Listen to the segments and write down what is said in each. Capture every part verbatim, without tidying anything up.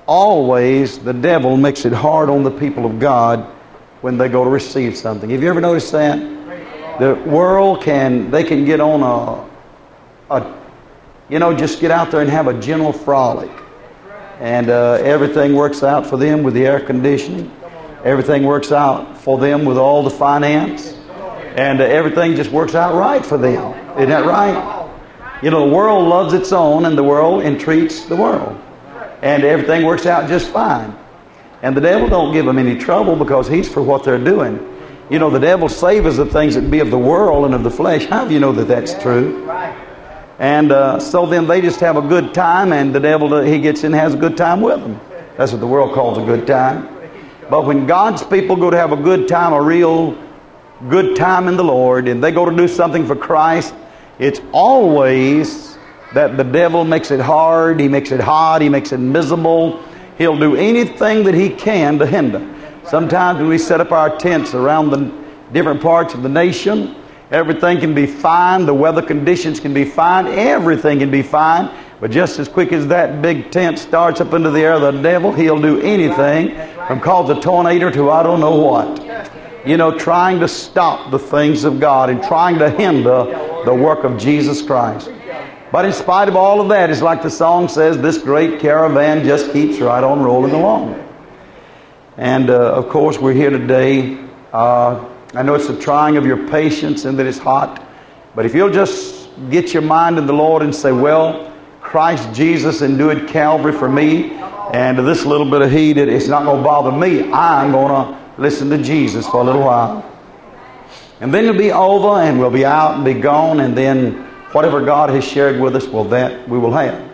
always the devil makes it hard on the people of God when they go to receive something. Have you ever noticed that? The world can, they can get on a, a you know, just get out there and have a general frolic. And uh, everything works out for them with the air conditioning. Everything works out for them with all the finance. And uh, everything just works out right for them. Isn't that right? You know, the world loves its own, and the world entreats the world. And everything works out just fine. And the devil don't give them any trouble because he's for what they're doing. You know, the devil savors the things that be of the world and of the flesh. How do you know that that's true? And uh, so then they just have a good time, and the devil, he gets in and has a good time with them. That's what the world calls a good time. But when God's people go to have a good time, a real good time in the Lord, and they go to do something for Christ, it's always that the devil makes it hard, he makes it hot, he makes it miserable. He'll do anything that he can to hinder. Sometimes when we set up our tents around the different parts of the nation, everything can be fine, the weather conditions can be fine, everything can be fine. But just as quick as that big tent starts up into the air, the devil, he'll do anything from cause a tornado to I don't know what. You know, trying to stop the things of God and trying to hinder the work of Jesus Christ. But in spite of all of that, it's like the song says, this great caravan just keeps right on rolling along. And uh, of course, we're here today. Uh, I know it's the trying of your patience and that it's hot. But if you'll just get your mind in the Lord and say, well, Christ Jesus endured Calvary for me, and this little bit of heat, it's not going to bother me. I'm going to listen to Jesus for a little while. And then it'll be over, and we'll be out and be gone, and then whatever God has shared with us, well, that we will have.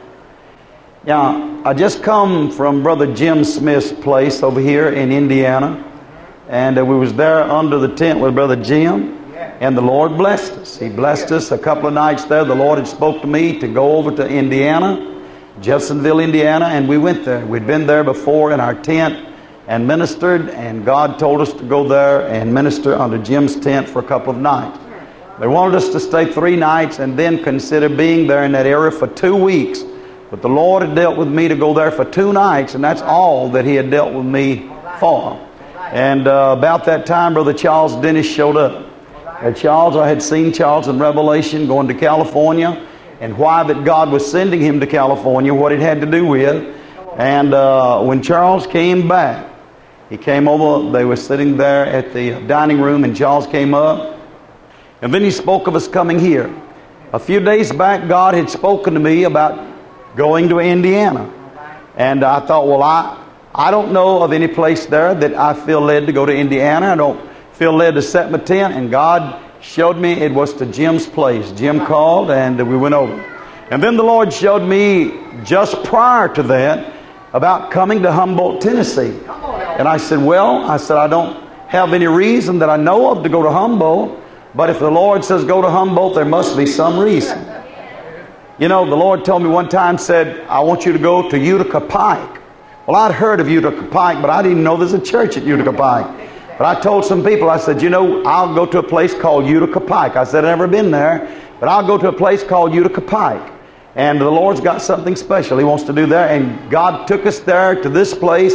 Now, I just come from Brother Jim Smith's place over here in Indiana. And uh, we was there under the tent with Brother Jim. And the Lord blessed us. He blessed us a couple of nights there. The Lord had spoke to me to go over to Indiana, Jeffersonville, Indiana. And we went there. We'd been there before in our tent and ministered. And God told us to go there and minister under Jim's tent for a couple of nights. They wanted us to stay three nights and then consider being there in that area for two weeks. But the Lord had dealt with me to go there for two nights, and that's all that He had dealt with me for. And uh, about that time, Brother Charles Dennis showed up. And Charles, I had seen Charles in Revelation going to California, and why that God was sending him to California, what it had to do with. And uh, when Charles came back, he came over, they were sitting there at the dining room, and Charles came up. And then he spoke of us coming here. A few days back, God had spoken to me about going to Indiana. And I thought, well, I, I don't know of any place there that I feel led to go to Indiana. I don't feel led to set my tent. And God showed me it was to Jim's place. Jim called and we went over. And then the Lord showed me just prior to that about coming to Humboldt, Tennessee. And I said, well, I said, I don't have any reason that I know of to go to Humboldt. But if the Lord says go to Humboldt, there must be some reason. You know, the Lord told me one time, said, I want you to go to Utica Pike. Well, I'd heard of Utica Pike, but I didn't even know there's a church at Utica Pike. But I told some people, I said, you know, I'll go to a place called Utica Pike. I said, I've never been there, but I'll go to a place called Utica Pike. And the Lord's got something special He wants to do there. And God took us there to this place,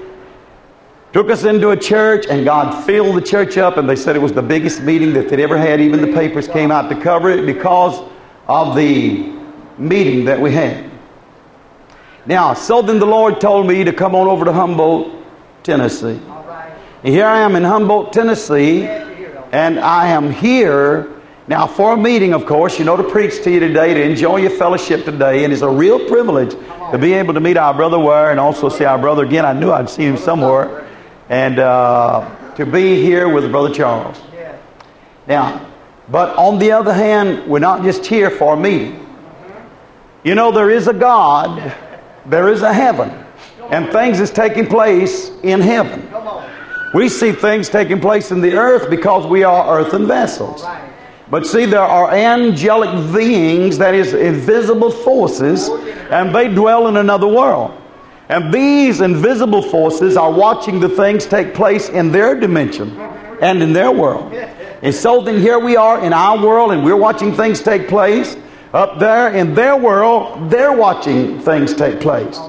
took us into a church, and God filled the church up. And they said it was the biggest meeting that they'd ever had. Even the papers came out to cover it because of the meeting that we had. Now, so then the Lord told me to come on over to Humboldt, Tennessee. And here I am in Humboldt, Tennessee, and I am here now for a meeting, of course, you know, to preach to you today, to enjoy your fellowship today. And it's a real privilege to be able to meet our brother Ware and also see our brother again. I knew I'd seen him somewhere. And uh, to be here with Brother Charles. Now, but on the other hand, we're not just here for a meeting. You know, there is a God, there is a heaven, and things is taking place in heaven. We see things taking place in the earth because we are earthen vessels. But see, there are angelic beings, that is, invisible forces, and they dwell in another world. And these invisible forces are watching the things take place in their dimension and in their world. And so then here we are in our world, and we're watching things take place. Up there in their world, they're watching things take place.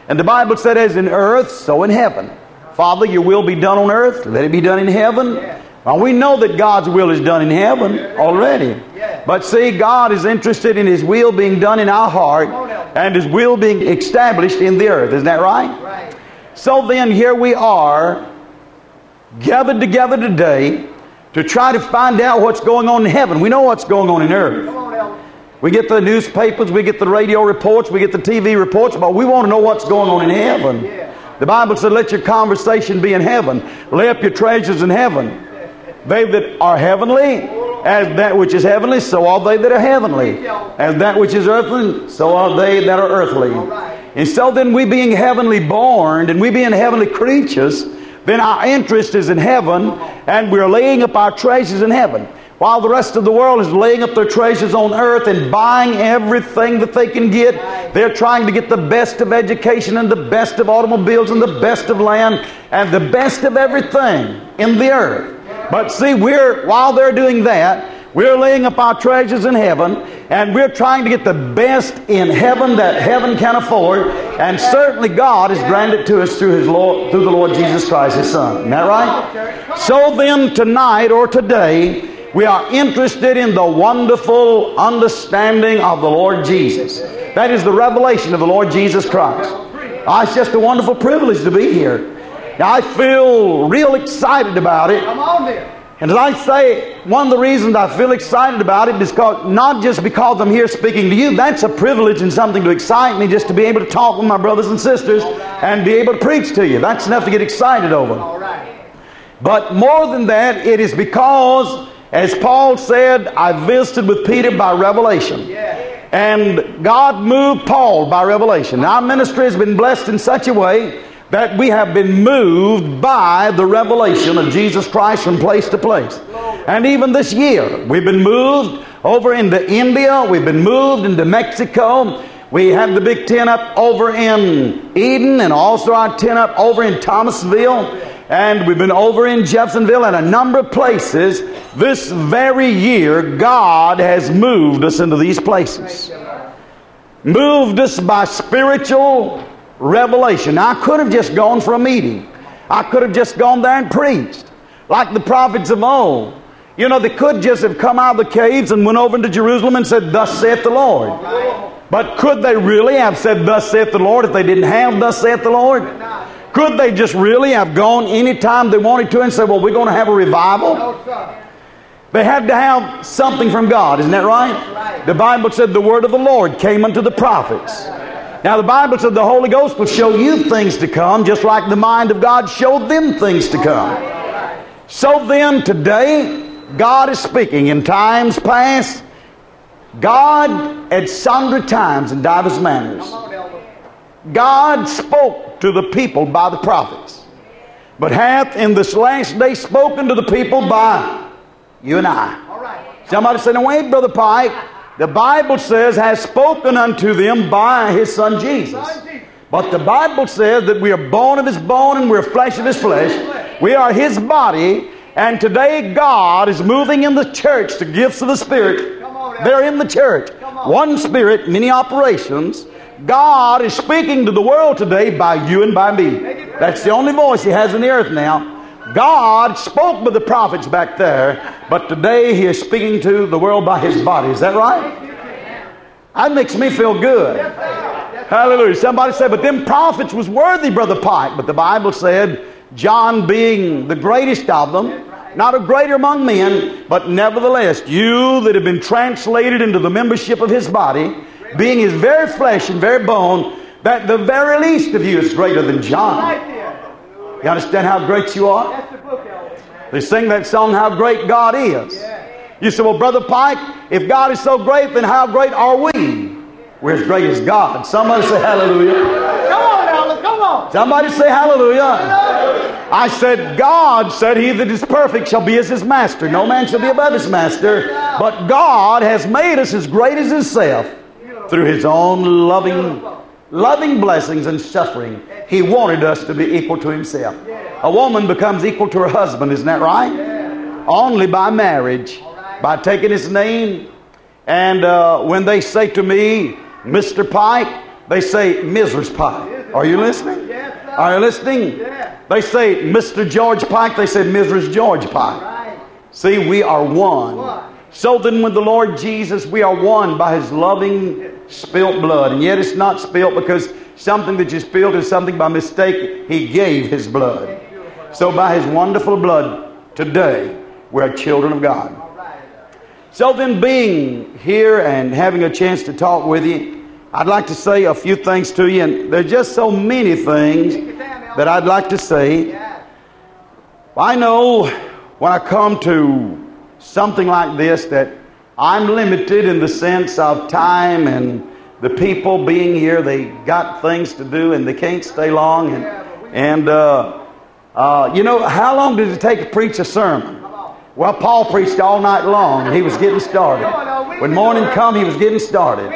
And the Bible said, as in earth, so in heaven. Father, your will be done on earth. Let it be done in heaven. Well, we know that God's will is done in heaven already. But see, God is interested in His will being done in our heart and His will being established in the earth. Isn't that right? So then, here we are, gathered together today to try to find out what's going on in heaven. We know what's going on in earth. We get the newspapers, we get the radio reports, we get the T V reports, but we want to know what's going on in heaven. The Bible said, let your conversation be in heaven. Lay up your treasures in heaven. They that are heavenly, as that which is heavenly, so are they that are heavenly. As that which is earthly, so are they that are earthly. And so then, we being heavenly born, and we being heavenly creatures, then our interest is in heaven, and we're laying up our treasures in heaven. While the rest of the world is laying up their treasures on earth and buying everything that they can get, they're trying to get the best of education and the best of automobiles and the best of land and the best of everything in the earth. But see, we're while they're doing that, we're laying up our treasures in heaven, and we're trying to get the best in heaven that heaven can afford. And certainly God has granted to us through His Lord, through the Lord Jesus Christ, His Son. Isn't that right? So then, tonight or today, we are interested in the wonderful understanding of the Lord Jesus. That is the revelation of the Lord Jesus Christ. Oh, it's just a wonderful privilege to be here. Now, I feel real excited about it. Come on there. And as I say, one of the reasons I feel excited about it is because, not just because I'm here speaking to you. That's a privilege and something to excite me, just to be able to talk with my brothers and sisters and be able to preach to you. That's enough to get excited over. All right. But more than that, it is because, as Paul said, I visited with Peter by revelation. And God moved Paul by revelation. Our ministry has been blessed in such a way that we have been moved by the revelation of Jesus Christ from place to place. And even this year, we've been moved over into India. We've been moved into Mexico. We have the big tent up over in Eden, and also our tent up over in Thomasville. And we've been over in Jeffersonville and a number of places. This very year, God has moved us into these places. Moved us by spiritual revelation. Now, I could have just gone for a meeting. I could have just gone there and preached, like the prophets of old. You know, they could just have come out of the caves and went over into Jerusalem and said, thus saith the Lord. But could they really have said, thus saith the Lord, if they didn't have thus saith the Lord? Could they just really have gone anytime they wanted to and said, well, we're going to have a revival? They had to have something from God. Isn't that right? The Bible said the word of the Lord came unto the prophets. Now, the Bible said the Holy Ghost will show you things to come, just like the mind of God showed them things to come. So then, today, God is speaking. In times past, God at sundry times in divers manners, God spoke to the people by the prophets, but hath in this last day spoken to the people by you and I. Somebody said, no, wait, Brother Pike. The Bible says, has spoken unto them by His Son Jesus. But the Bible says that we are bone of His bone and we're flesh of His flesh. We are His body. And today God is moving in the church. The gifts of the Spirit, they're in the church. One Spirit, many operations. God is speaking to the world today by you and by me. That's the only voice He has in the earth now. God spoke with the prophets back there, but today He is speaking to the world by His body. Is that right? That makes me feel good. Hallelujah. Somebody said, but them prophets was worthy, Brother Pike. But the Bible said, John being the greatest of them, not a greater among men, but nevertheless, you that have been translated into the membership of His body, being His very flesh and very bone, that the very least of you is greater than John. You understand how great you are? They sing that song, How Great God Is. You say, well, Brother Pike, if God is so great, then how great are we? We're as great as God. Somebody say hallelujah. Come on, Alan, come on. Somebody say hallelujah. I said, God said, he that is perfect shall be as his master. No man shall be above his master. But God has made us as great as Himself through His own loving loving blessings and suffering. He wanted us to be equal to Himself. A woman becomes equal to her husband, isn't that right? Only by marriage, by taking his name. And uh, when they say to me, Mister Pike, they say Missus Pike. Are you listening? Yes, sir. Are you listening? Yeah. They say Mister George Pike, they say Missus George Pike. Right. See, we are one. One. So then with the Lord Jesus, we are one by His loving spilt blood. And yet it's not spilt because something that you spilled is something by mistake. He gave His blood. So by His wonderful blood, today, we're children of God. So then, being here and having a chance to talk with you, I'd like to say a few things to you. And there's just so many things that I'd like to say. I know when I come to something like this that I'm limited in the sense of time, and the people being here, they got things to do and they can't stay long. And, and uh, uh, you know, how long did it take to preach a sermon? Well, Paul preached all night long, and he was getting started. When morning come, he was getting started.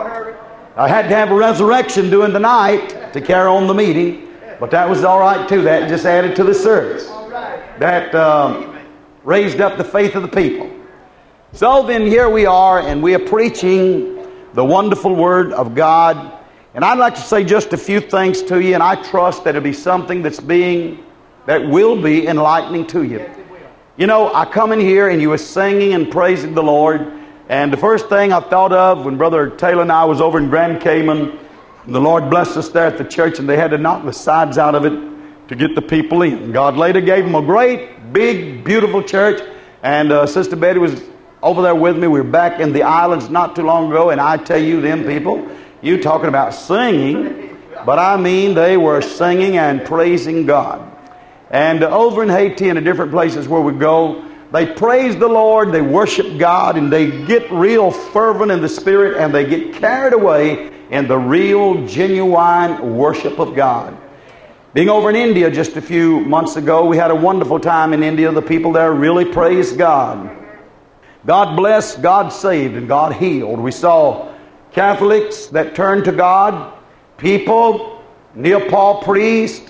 I had to have a resurrection during the night to carry on the meeting, but that was all right too. That just added to the service. That um, raised up the faith of the people. So then here we are, and we are preaching the wonderful Word of God. And I'd like to say just a few things to you, and I trust that it'll be something that's being, that will be enlightening to you. You know, I come in here and you were singing and praising the Lord. And the first thing I thought of when Brother Taylor and I was over in Grand Cayman, the Lord blessed us there at the church, and they had to knock the sides out of it to get the people in. God later gave them a great, big, beautiful church. And uh, Sister Betty was over there with me. We were back in the islands not too long ago. And I tell you, them people, you talking about singing, but I mean they were singing and praising God. And uh, over in Haiti and in different places where we go, they praise the Lord, they worship God, and they get real fervent in the Spirit, and they get carried away in the real, genuine worship of God. Being over in India just a few months ago, we had a wonderful time in India. The people there really praised God. God blessed, God saved, and God healed. We saw Catholics that turned to God, people, Nepal priest,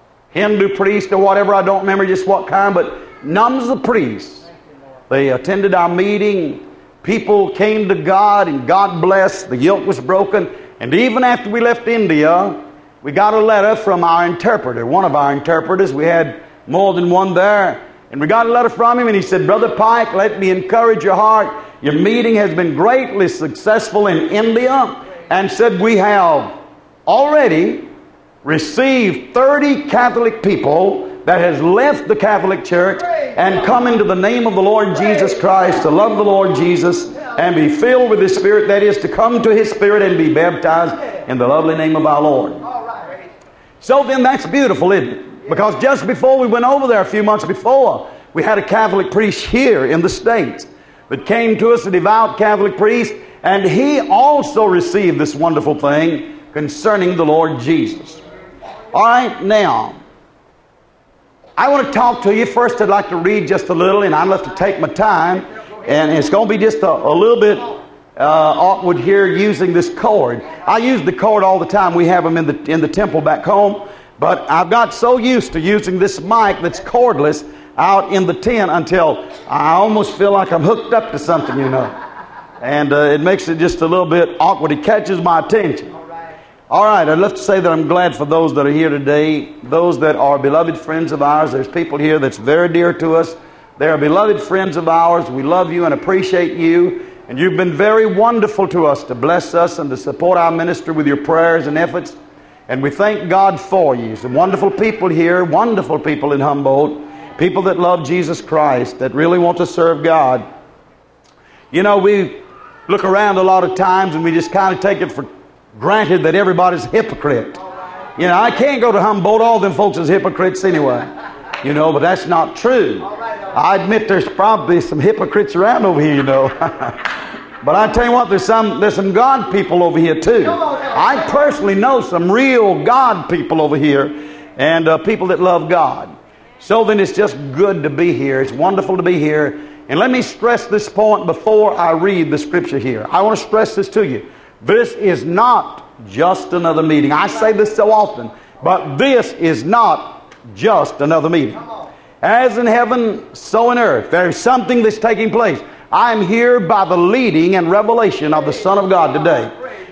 Hindu priest or whatever, I don't remember just what kind, but numbers of priests. They attended our meeting. People came to God, and God blessed. The yoke was broken. And even after we left India, we got a letter from our interpreter, one of our interpreters. We had more than one there. And we got a letter from him, and he said, Brother Pike, let me encourage your heart. Your meeting has been greatly successful in India. And said, we have already received thirty Catholic people that has left the Catholic Church and come into the name of the Lord Jesus Christ to love the Lord Jesus and be filled with His Spirit. That is, to come to His Spirit and be baptized in the lovely name of our Lord. So then that's beautiful, isn't it? Because just before we went over there a few months before, we had a Catholic priest here in the States that came to us, a devout Catholic priest, and he also received this wonderful thing concerning the Lord Jesus. All right, now, I want to talk to you. First, I'd like to read just a little, and I'd love to take my time. And it's going to be just a, a little bit uh, awkward here using this cord. I use the cord all the time. We have them in the in the temple back home. But I've got so used to using this mic that's cordless out in the tent until I almost feel like I'm hooked up to something, you know. And uh, it makes it just a little bit awkward. It catches my attention. All right, I'd love to say that I'm glad for those that are here today, those that are beloved friends of ours. There's people here that's very dear to us. They are beloved friends of ours. We love you and appreciate you. And you've been very wonderful to us to bless us and to support our ministry with your prayers and efforts. And we thank God for you. Some wonderful people here, wonderful people in Humboldt, people that love Jesus Christ, that really want to serve God. You know, we look around a lot of times and we just kind of take it for granted that everybody's a hypocrite. You know, I can't go to Humboldt, all them folks is hypocrites anyway. You know, but that's not true. I admit there's probably some hypocrites around over here, you know. But I tell you what, there's some there's some God people over here too. I personally know some real God people over here, and uh, people that love God. So then it's just good to be here. It's wonderful to be here. And let me stress this point before I read the scripture here. I want to stress this to you. This is not just another meeting. I say this so often, but this is not just another meeting. As in heaven, so in earth. There is something that's taking place. I am here by the leading and revelation of the Son of God today.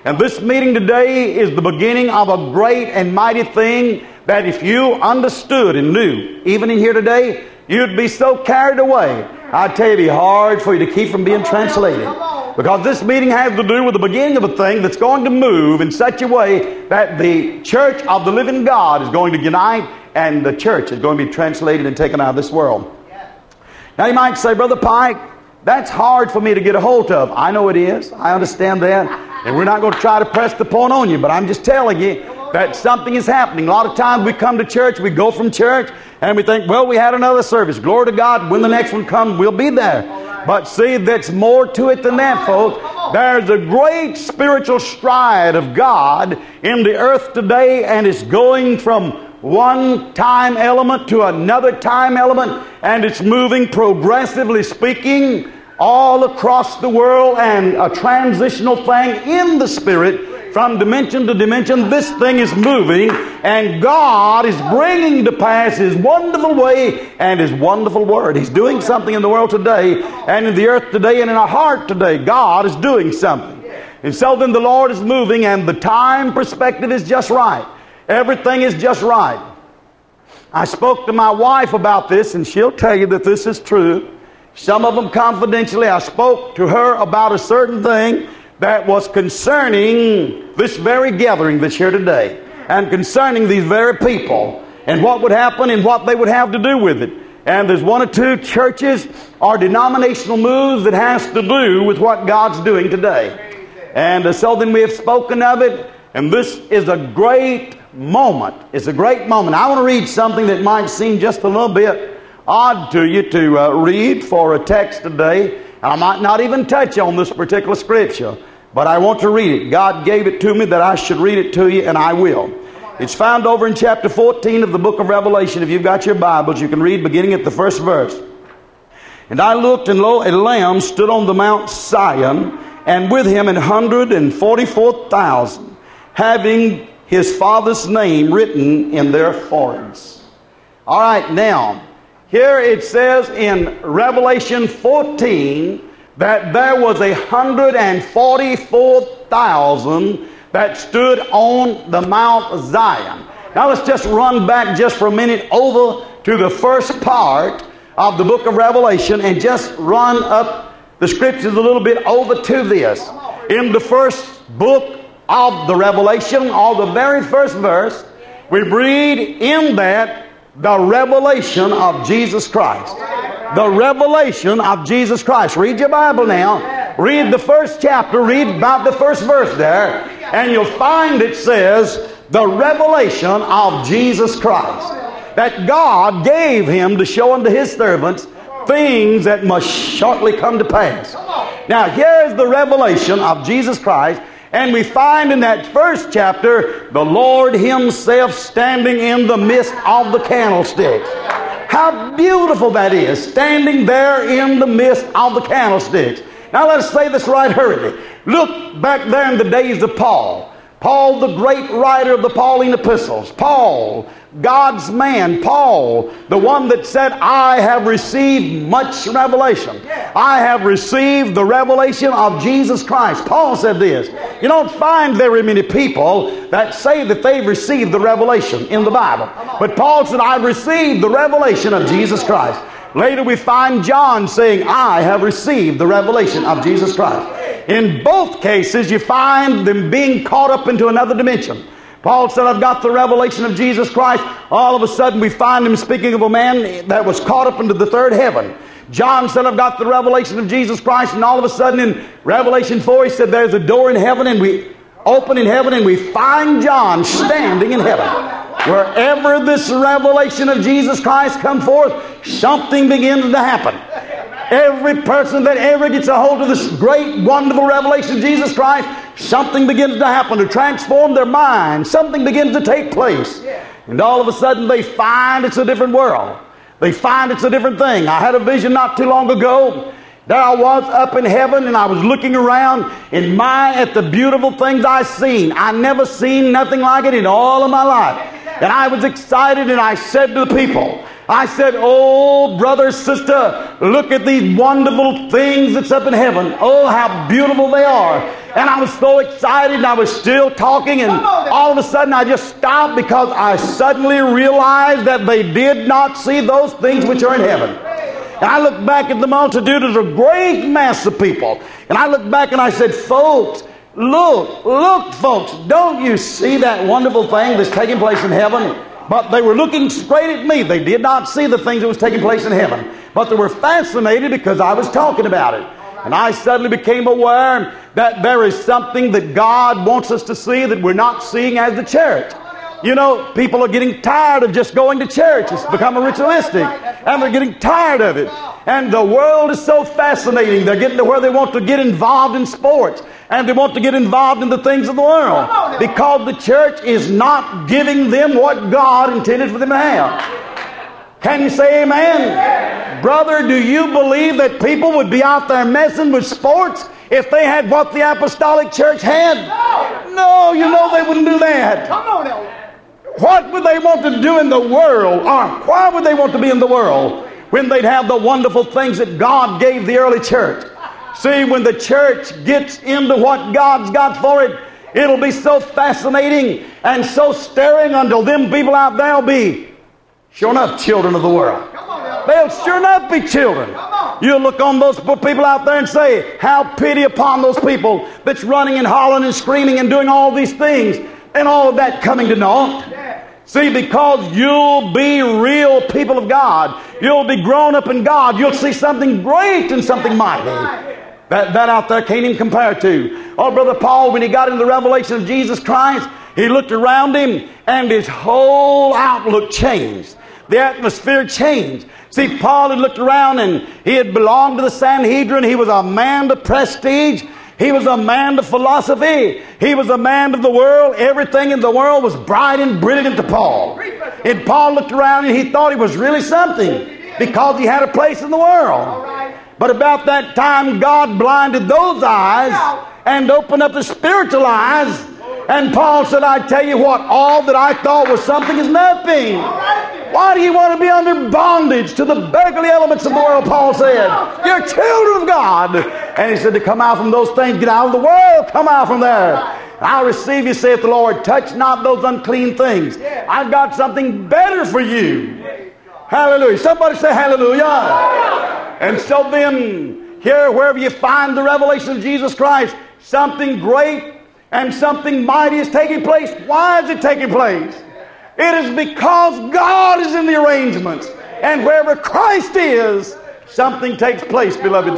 And this meeting today is the beginning of a great and mighty thing that if you understood and knew, even in here today, you'd be so carried away. I tell you, it'd be hard for you to keep from being translated. Because this meeting has to do with the beginning of a thing that's going to move in such a way that the church of the living God is going to unite and the church is going to be translated and taken out of this world. Now you might say, Brother Pike, that's hard for me to get a hold of. I know it is. I understand that. And we're not going to try to press the point on you, but I'm just telling you that something is happening. A lot of times we come to church, we go from church, and we think, well, we had another service. Glory to God. When the next one comes, we'll be there. But see, there's more to it than that, folks. There's a great spiritual stride of God in the earth today, and it's going from one time element to another time element, and it's moving, progressively speaking, all across the world, and a transitional thing in the Spirit from dimension to dimension. This thing is moving, and God is bringing to pass His wonderful way and His wonderful word. He's doing something in the world today, and in the earth today, and in our heart today. God is doing something. And so then the Lord is moving, and the time perspective is just right. Everything is just right. I spoke to my wife about this, and she'll tell you that this is true. Some of them confidentially. I spoke to her about a certain thing that was concerning this very gathering that's here today, and concerning these very people, and what would happen and what they would have to do with it. And there's one or two churches or denominational moves that has to do with what God's doing today. And uh, so then we have spoken of it, and this is a great moment. It's a great moment. I want to read something that might seem just a little bit odd to you to uh, read for a text today. I might not even touch on this particular scripture, but I want to read it. God gave it to me that I should read it to you, and I will. It's found over in chapter fourteen of the book of Revelation. If you've got your Bibles, you can read beginning at the first verse. And I looked, and lo, a lamb stood on the Mount Zion, and with him an hundred and forty-four thousand, having his Father's name written in their foreheads. All right, now, here it says in Revelation fourteen that there was a hundred and forty-four thousand that stood on the Mount Zion. Now let's just run back just for a minute over to the first part of the book of Revelation and just run up the scriptures a little bit over to this. In the first book of the Revelation, or the very first verse, we read in that the revelation of Jesus Christ. The revelation of Jesus Christ. Read your Bible now. Read the first chapter. Read about the first verse there. And you'll find it says the revelation of Jesus Christ. That God gave Him to show unto His servants things that must shortly come to pass. Now here's the revelation of Jesus Christ. And we find in that first chapter the Lord Himself standing in the midst of the candlesticks. How beautiful that is, standing there in the midst of the candlesticks. Now let's say this right hurriedly. Look back there in the days of Paul. Paul, the great writer of the Pauline epistles. Paul, God's man. Paul, the one that said, I have received much revelation. I have received the revelation of Jesus Christ. Paul said this. You don't find very many people that say that they've received the revelation in the Bible. But Paul said, I've received the revelation of Jesus Christ. Later we find John saying, I have received the revelation of Jesus Christ. In both cases, you find them being caught up into another dimension. Paul said, I've got the revelation of Jesus Christ. All of a sudden, we find him speaking of a man that was caught up into the third heaven. John said, I've got the revelation of Jesus Christ. And all of a sudden, in Revelation four, he said, there's a door in heaven, and we open in heaven, and we find John standing in heaven. Wherever this revelation of Jesus Christ come forth, something begins to happen. Every person that ever gets a hold of this great, wonderful revelation of Jesus Christ, something begins to happen to transform their mind. Something begins to take place. And all of a sudden they find it's a different world. They find it's a different thing. I had a vision not too long ago. There I was up in heaven, and I was looking around, and my, at the beautiful things I seen. I never seen nothing like it in all of my life. And I was excited, and I said to the people, I said, oh, brother, sister, look at these wonderful things that's up in heaven. Oh, how beautiful they are. And I was so excited, and I was still talking, and all of a sudden I just stopped because I suddenly realized that they did not see those things which are in heaven. And I looked back at the multitude as a great mass of people. And I looked back and I said, folks, look, look, folks, don't you see that wonderful thing that's taking place in heaven? But they were looking straight at me. They did not see the things that was taking place in heaven. But they were fascinated because I was talking about it. And I suddenly became aware that there is something that God wants us to see that we're not seeing as the church. You know, people are getting tired of just going to church. It's become ritualistic. And they're getting tired of it. And the world is so fascinating. They're getting to where they want to get involved in sports. And they want to get involved in the things of the world. Because the church is not giving them what God intended for them to have. Can you say amen? Brother, do you believe that people would be out there messing with sports if they had what the apostolic church had? No, you know they wouldn't do that. Come on, Elder. What would they want to do in the world? Or why would they want to be in the world when they'd have the wonderful things that God gave the early church? See, when the church gets into what God's got for it, it'll be so fascinating and so staring until them people out there will be, sure enough, children of the world. They'll sure enough be children. You'll look on those people out there and say, how pity upon those people that's running and hollering and screaming and doing all these things and all of that coming to naught. See, because you'll be real people of God. You'll be grown up in God. You'll see something great and something mighty. That, that out there can't even compare to. Oh, Brother Paul, when he got into the revelation of Jesus Christ, he looked around him and his whole outlook changed. The atmosphere changed. See, Paul had looked around and he had belonged to the Sanhedrin. He was a man of prestige. He was a man of philosophy. He was a man of the world. Everything in the world was bright and brilliant to Paul. And Paul looked around and he thought he was really something because he had a place in the world. But about that time, God blinded those eyes and opened up the spiritual eyes. And Paul said, I tell you what, all that I thought was something is nothing. Why do you want to be under bondage to the beggarly elements of the world, Paul said? You're children of God. And he said to come out from those things, get out of the world, come out from there. I'll receive you, saith the Lord. Touch not those unclean things. I've got something better for you. Hallelujah. Somebody say hallelujah. And so then, here, wherever you find the revelation of Jesus Christ, something great and something mighty is taking place. Why is it taking place? It is because God is in the arrangements. And wherever Christ is, something takes place, beloved.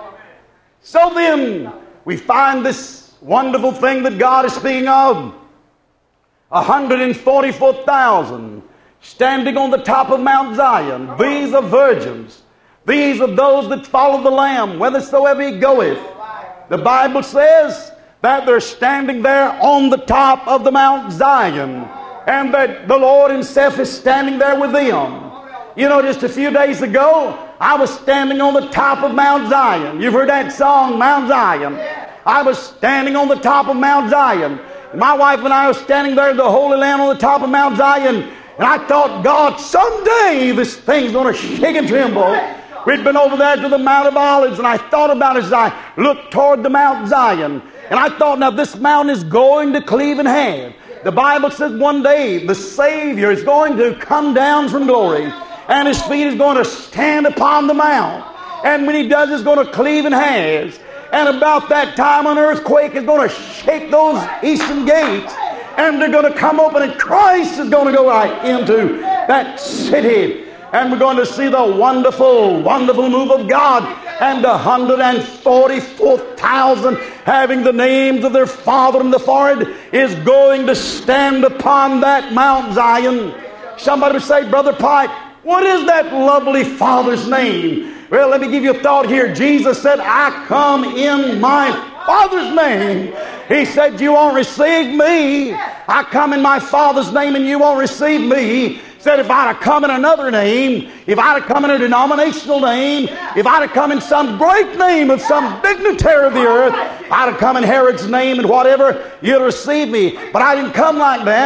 So then, we find this wonderful thing that God is speaking of. one hundred forty-four thousand standing on the top of Mount Zion. These are virgins. These are those that follow the Lamb, whithersoever he goeth. The Bible says that they're standing there on the top of the Mount Zion, and that the Lord himself is standing there with them. You know, just a few days ago, I was standing on the top of Mount Zion. You've heard that song, Mount Zion. I was standing on the top of Mount Zion. My wife and I were standing there in the Holy Land on the top of Mount Zion, and I thought, God, someday this thing's going to shake and tremble. We'd been over there to the Mount of Olives, and I thought about it as I looked toward the Mount Zion. And I thought, now this mountain is going to cleave in half. The Bible says one day the Savior is going to come down from glory, and his feet is going to stand upon the mount. And when he does, it's going to cleave in halves. And about that time, an earthquake is going to shake those eastern gates, and they're going to come open, and Christ is going to go right into that city. And we're going to see the wonderful, wonderful move of God. And one hundred forty-four thousand, having the names of their father in the forehead, is going to stand upon that Mount Zion. Somebody would say, Brother Pike, what is that lovely Father's name? Well, let me give you a thought here. Jesus said, I come in my Father's name. He said, you won't receive me. I come in my Father's name and you won't receive me. Said if I'd have come in another name, if I'd have come in a denominational name, if I'd have come in some great name of some dignitary of the earth, I'd have come in Herod's name and whatever, you'd receive me. But I didn't come like that.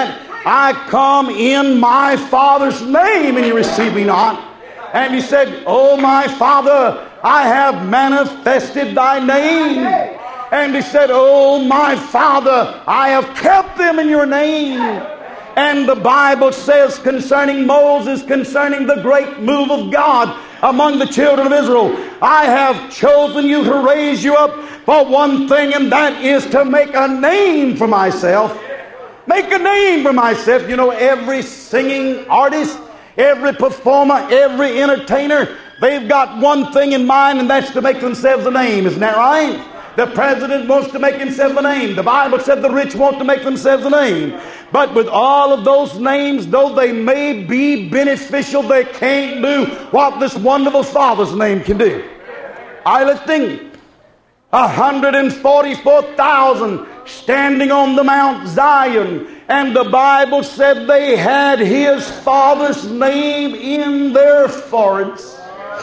I come in my Father's name, and you receive me not. And he said, oh, my Father, I have manifested thy name. And he said, oh, my Father, I have kept them in your name. And the Bible says concerning Moses, concerning the great move of God among the children of Israel, I have chosen you to raise you up for one thing, and that is to make a name for myself. Make a name for myself. You know, every singing artist, every performer, every entertainer, they've got one thing in mind, and that's to make themselves a name. Isn't that right? The president wants to make himself a name. The Bible said the rich want to make themselves a name. But with all of those names, though they may be beneficial, they can't do what this wonderful Father's name can do. I let's think. one hundred forty-four thousand standing on the Mount Zion, and the Bible said they had his Father's name in their foreheads.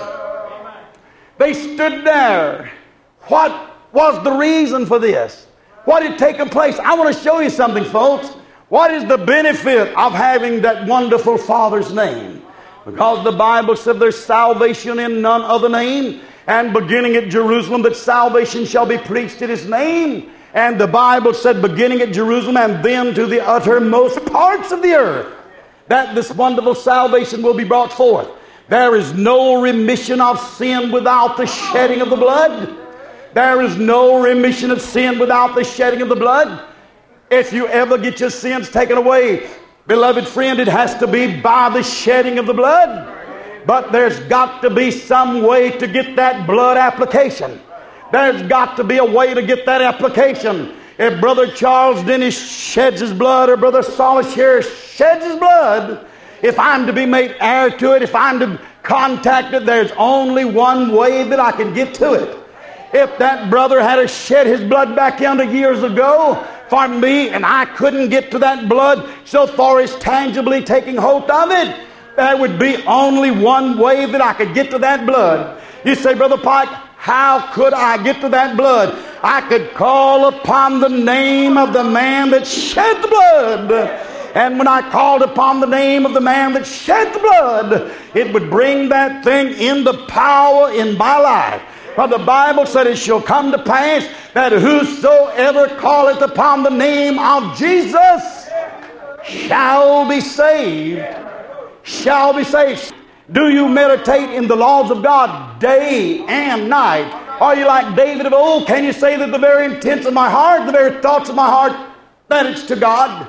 They stood there. What was the reason for this? What had taken place? I want to show you something, folks. What is the benefit of having that wonderful Father's name? Because the Bible said there's salvation in none other name, and beginning at Jerusalem that salvation shall be preached in his name. And the Bible said beginning at Jerusalem and then to the uttermost parts of the earth, that this wonderful salvation will be brought forth. There is no remission of sin without the shedding of the blood. There is no remission of sin without the shedding of the blood. If you ever get your sins taken away, beloved friend, it has to be by the shedding of the blood. But there's got to be some way to get that blood application. There's got to be a way to get that application. If Brother Charles Dennis sheds his blood, or Brother Solace here sheds his blood, if I'm to be made heir to it, if I'm to contact it, there's only one way that I can get to it. If that brother had to shed his blood back into years ago for me, and I couldn't get to that blood so far as tangibly taking hold of it, there would be only one way that I could get to that blood. You say, Brother Pike, how could I get to that blood? I could call upon the name of the man that shed the blood. And when I called upon the name of the man that shed the blood, it would bring that thing into power in my life. For the Bible said it shall come to pass that whosoever calleth upon the name of Jesus shall be saved. Shall be saved. Do you meditate in the laws of God day and night? Are you like David of old? Can you say that the very intents of my heart, the very thoughts of my heart, that it's to God?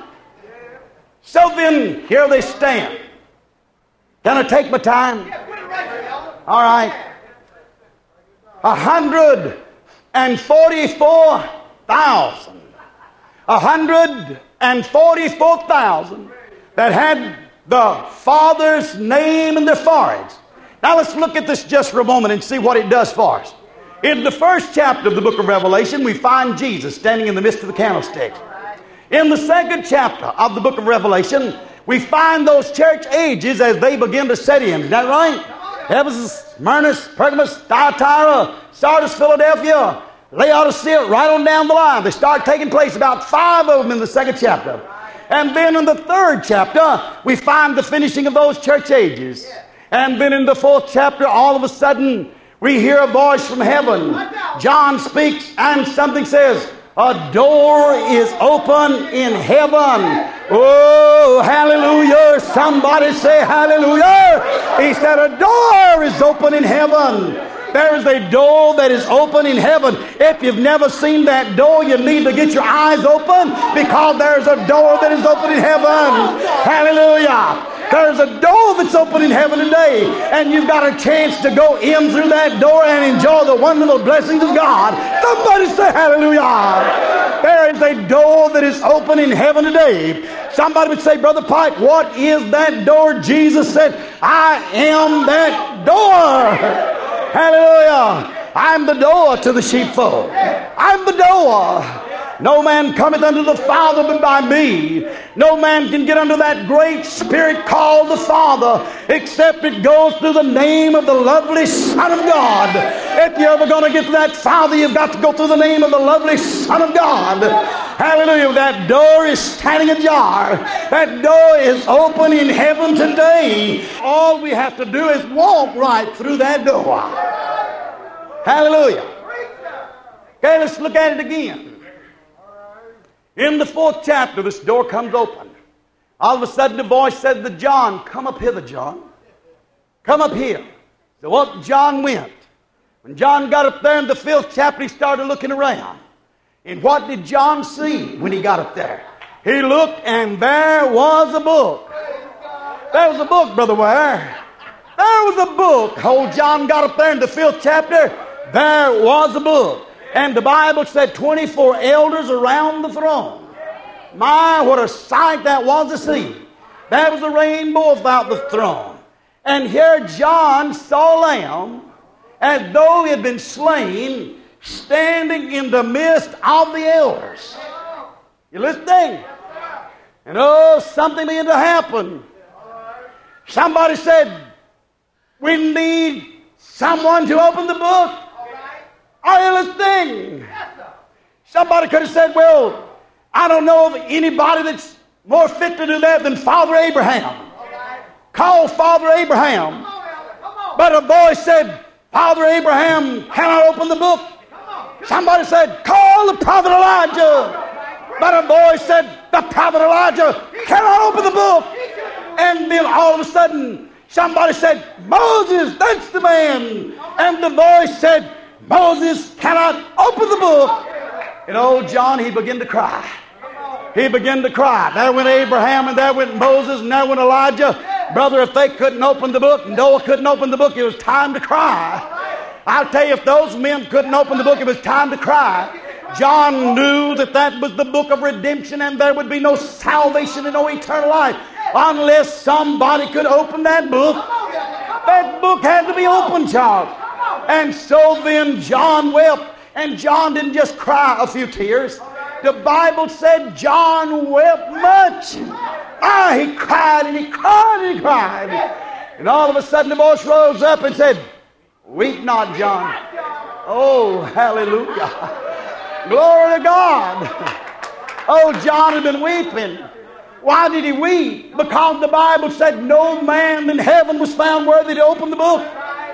So then, here they stand. Can I take my time? All right. A hundred and forty-four thousand. A hundred and forty-four thousand that had the Father's name in their foreheads. Now let's look at this just for a moment and see what it does for us. In the first chapter of the book of Revelation, we find Jesus standing in the midst of the candlestick. In the second chapter of the book of Revelation, we find those church ages as they begin to set in. Is that right? Ephesus, Smyrna, Pergamos, Thyatira, Sardis, Philadelphia, Laodicea, right on down the line. They start taking place, about five of them in the second chapter. And then in the third chapter, we find the finishing of those church ages. And then in the fourth chapter, all of a sudden, we hear a voice from heaven. John speaks and something says, a door is open in heaven. Oh, hallelujah. Somebody say hallelujah. He said a door is open in heaven. There is a door that is open in heaven. If you've never seen that door, you need to get your eyes open, because there's a door that is open in heaven. Hallelujah. There's a door that's open in heaven today, and you've got a chance to go in through that door and enjoy the wonderful blessings of God. Somebody say hallelujah. There is a door that is open in heaven today. Somebody would say, Brother Pike, what is that door? Jesus said, I am that door. Hallelujah. I'm the door to the sheepfold. I'm the door. No man cometh unto the Father but by me. No man can get unto that great Spirit called the Father except it goes through the name of the lovely Son of God. If you're ever going to get to that Father, you've got to go through the name of the lovely Son of God. Hallelujah. That door is standing ajar. That door is open in heaven today. All we have to do is walk right through that door. Hallelujah. Okay, let's look at it again. In the fourth chapter, this door comes open. All of a sudden, the voice said to John, "Come up hither, John. Come up here." So up John went. When John got up there in the fifth chapter, he started looking around. And what did John see when he got up there? He looked, and there was a book. There was a book, Brother Ware. There was a book. Old John got up there in the fifth chapter. There was a book. And the Bible said twenty-four elders around the throne. My, what a sight that was to see. There was a rainbow about the throne. And here John saw a lamb as though he had been slain, standing in the midst of the elders. You listening? And oh, something began to happen. Somebody said, "We need someone to open the book." Are you listening? Somebody could have said, "Well, I don't know of anybody that's more fit to do that than Father Abraham." Call Father Abraham. But a voice said, "Father Abraham cannot open the book." Somebody said, "Call the prophet Elijah." But a voice said, "The prophet Elijah cannot open the book." And then all of a sudden, somebody said, "Moses, that's the man." And the voice said, "Moses cannot open the book." And old John, he began to cry. He began to cry. There went Abraham, and there went Moses, and there went Elijah. Brother, if they couldn't open the book, Noah couldn't open the book, it was time to cry. I'll tell you, if those men couldn't open the book, it was time to cry. John knew that that was the book of redemption, and there would be no salvation and no eternal life unless somebody could open that book. That book had to be opened, child. And so then John wept. And John didn't just cry a few tears. The Bible said John wept much. Ah, he cried and he cried and he cried. And all of a sudden the voice rose up and said, "Weep not, John." Oh, hallelujah. Glory to God. Oh, John had been weeping. Why did he weep? Because the Bible said no man in heaven was found worthy to open the book.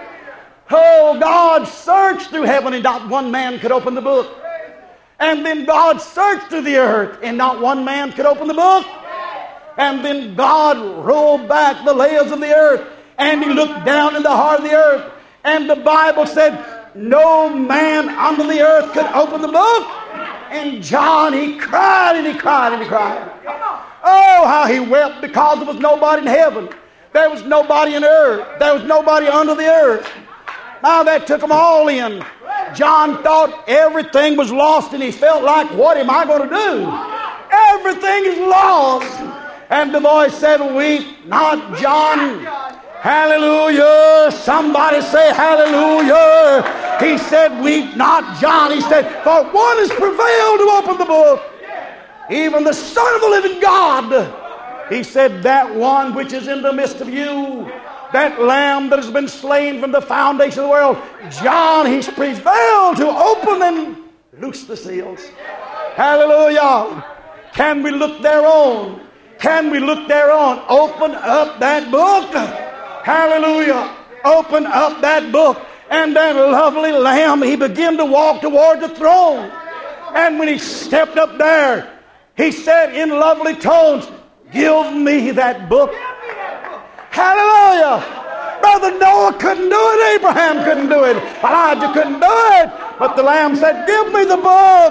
Oh, God searched through heaven and not one man could open the book. And then God searched through the earth and not one man could open the book. And then God rolled back the layers of the earth and he looked down in the heart of the earth. And the Bible said no man under the earth could open the book. And John, he cried and he cried and he cried. Oh, how he wept because there was nobody in heaven. There was nobody in earth. There was nobody under the earth. Now that took them all in. John thought everything was lost and he felt like, what am I going to do? Everything is lost. And the voice said, "Weep not, John." Hallelujah. Somebody say hallelujah. He said, "Weep not, John." He said, "For one has prevailed to open the book, even the Son of the living God." He said, "That one which is in the midst of you, that lamb that has been slain from the foundation of the world, John, he's prevailed to open and loose the seals." Hallelujah. Can we look thereon? Can we look thereon? Open up that book. Hallelujah. Open up that book. And that lovely lamb, he began to walk toward the throne. And when he stepped up there, he said in lovely tones, "Give me that book." Hallelujah. Brother Noah couldn't do it. Abraham couldn't do it. Elijah couldn't do it. But the lamb said, "Give me the book."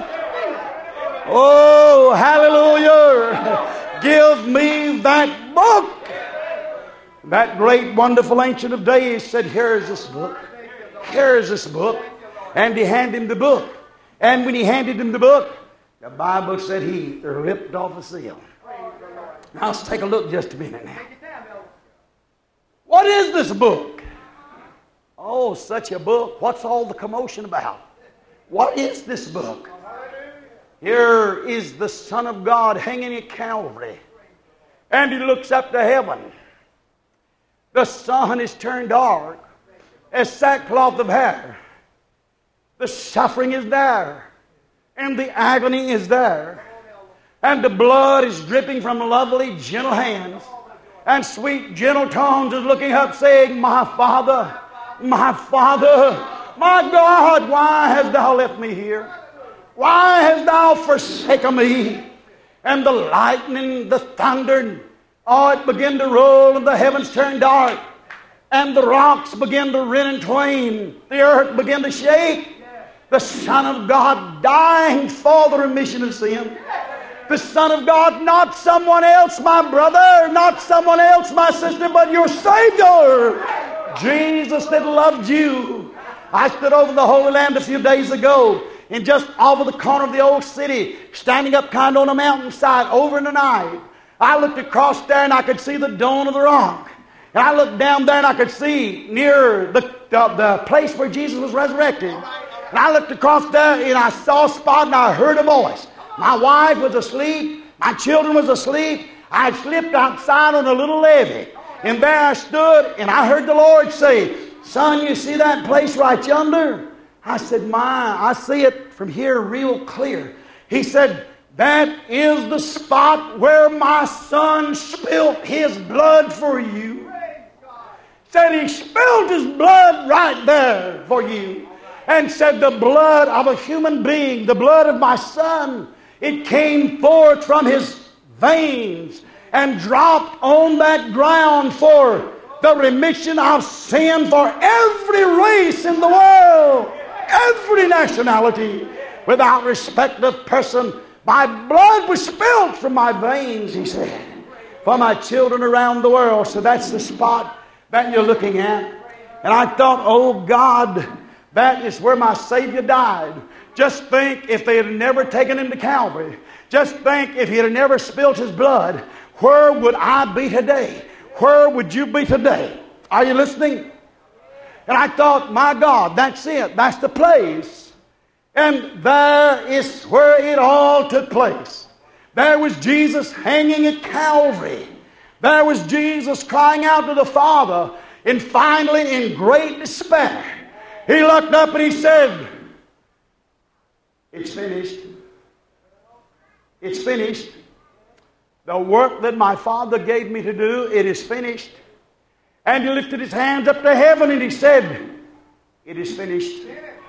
Oh, hallelujah. Give me that book. That great, wonderful Ancient of Days said, "Here is this book. Here is this book." And he handed him the book. And when he handed him the book, the Bible said he ripped off the seal. Now let's take a look just a minute now. What is this book? Oh, such a book. What's all the commotion about? What is this book? Here is the Son of God hanging at Calvary. And he looks up to heaven. The sun is turned dark as sackcloth of hair. The suffering is there. And the agony is there. And the blood is dripping from lovely, gentle hands. And sweet, gentle tones is looking up saying, My Father, my Father, my God, why hast thou left me here? Why hast thou forsaken me? And the lightning, the thunder, oh, it began to roll and the heavens turned dark. And the rocks began to rend in twain. The earth began to shake. The Son of God dying for the remission of sin. The Son of God, not someone else, my brother, not someone else, my sister, but your Savior. Jesus that loved you. I stood over the Holy Land a few days ago, and just over the corner of the old city, standing up kind of on a mountainside over in the night, I looked across there and I could see the dome of the rock. And I looked down there and I could see near the, the, the place where Jesus was resurrected. And I looked across there and I saw a spot and I heard a voice. My wife was asleep. My children was asleep. I had slipped outside on a little levee. And there I stood and I heard the Lord say, Son, you see that place right yonder? I said, My, I see it from here real clear. He said, That is the spot where my Son spilt his blood for you. Said he spilled his blood right there for you. And said the blood of a human being, the blood of my Son, it came forth from his veins and dropped on that ground for the remission of sin for every race in the world, every nationality, without respect of person. My blood was spilled from my veins, he said, for my children around the world. So that's the spot that you're looking at. And I thought, oh God, that is where my Savior died. Just think if they had never taken him to Calvary. Just think if he had never spilled his blood, where would I be today? Where would you be today? Are you listening? And I thought, my God, that's it. That's the place. And there is where it all took place. There was Jesus hanging at Calvary. There was Jesus crying out to the Father. And finally, in great despair, he looked up and he said, It's finished. It's finished. The work that my Father gave me to do, it is finished. And he lifted his hands up to heaven and he said, It is finished.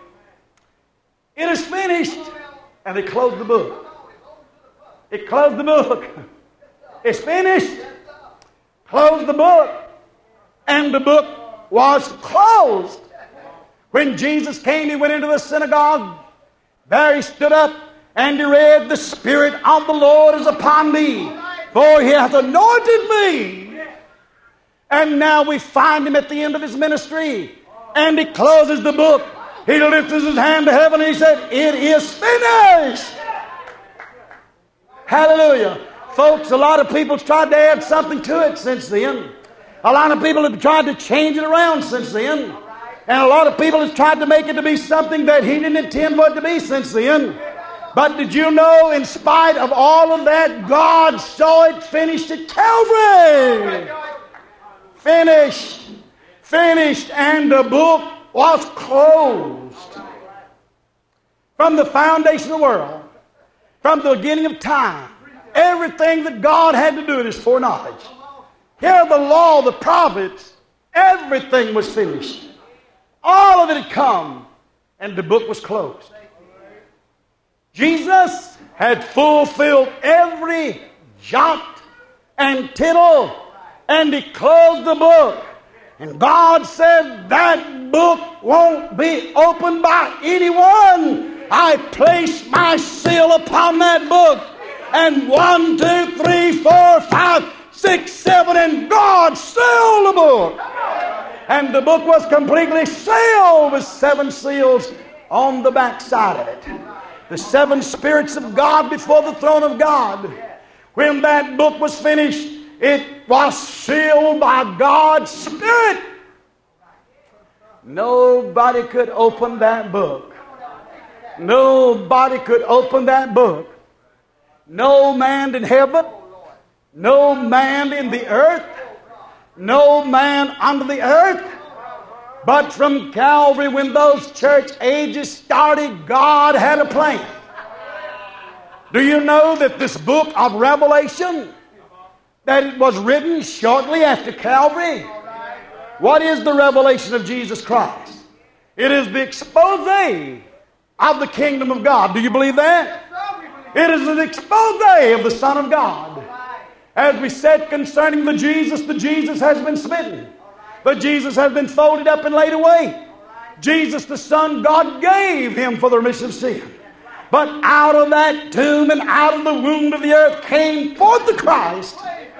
It is finished. And he closed the book. It closed the book. It's finished. Closed the book. And the book was closed. When Jesus came, he went into the synagogue. There he stood up and he read, The Spirit of the Lord is upon me, for he hath anointed me. And now we find him at the end of his ministry. And he closes the book. He lifts his hand to heaven and he said, It is finished. Hallelujah. Folks, a lot of people have tried to add something to it since then. A lot of people have tried to change it around since then. And a lot of people have tried to make it to be something that he didn't intend for it to be since then. But did you know, in spite of all of that, God saw it finished at Calvary. Finished. Finished. And the book was closed. From the foundation of the world, from the beginning of time, everything that God had to do in his foreknowledge. Here the law, the prophets, everything was finished. All of it had come, and the book was closed. Jesus had fulfilled every jot and tittle, and he closed the book. And God said, that book won't be opened by anyone. I place my seal upon that book. And one, two, three, four, five, six, seven, and God sealed the book. And the book was completely sealed with seven seals on the back side of it. The seven spirits of God before the throne of God. When that book was finished, it was sealed by God's Spirit. Nobody could open that book. Nobody could open that book. No man in heaven, no man in the earth, no man under the earth. But from Calvary, when those church ages started, God had a plan. Do you know that this book of Revelation, that it was written shortly after Calvary? What is the revelation of Jesus Christ? It is the expose of the kingdom of God. Do you believe that? It is an expose of the Son of God. As we said concerning the Jesus, the Jesus has been smitten. The Jesus has been folded up and laid away. Jesus, the Son, God gave him for the remission of sin. But out of that tomb and out of the womb of the earth came forth the Christ.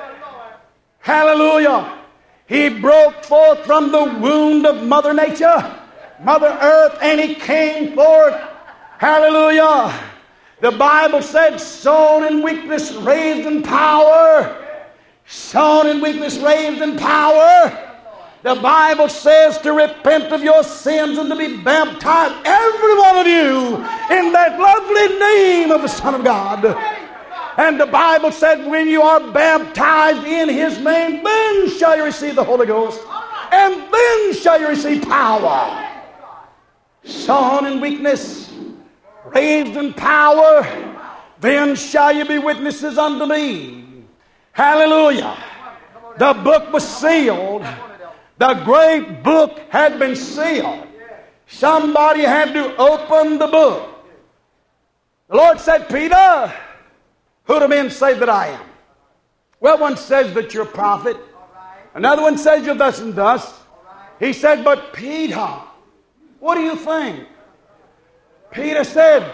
Hallelujah. He broke forth from the wound of Mother Nature, Mother Earth, and he came forth. Hallelujah. The Bible said, sown in weakness, raised in power. Sown in weakness, raised in power. The Bible says to repent of your sins and to be baptized, every one of you, in that lovely name of the Son of God. And the Bible said, when you are baptized in his name, then shall you receive the Holy Ghost, and then shall you receive power. Sown in weakness, raised in power, then shall you be witnesses unto me. Hallelujah. The book was sealed. The great book had been sealed. Somebody had to open the book. The Lord said, Peter, who do men say that I am? Well, one says that you're a prophet. Another one says you're thus and thus. He said, but Peter, what do you think? Peter said,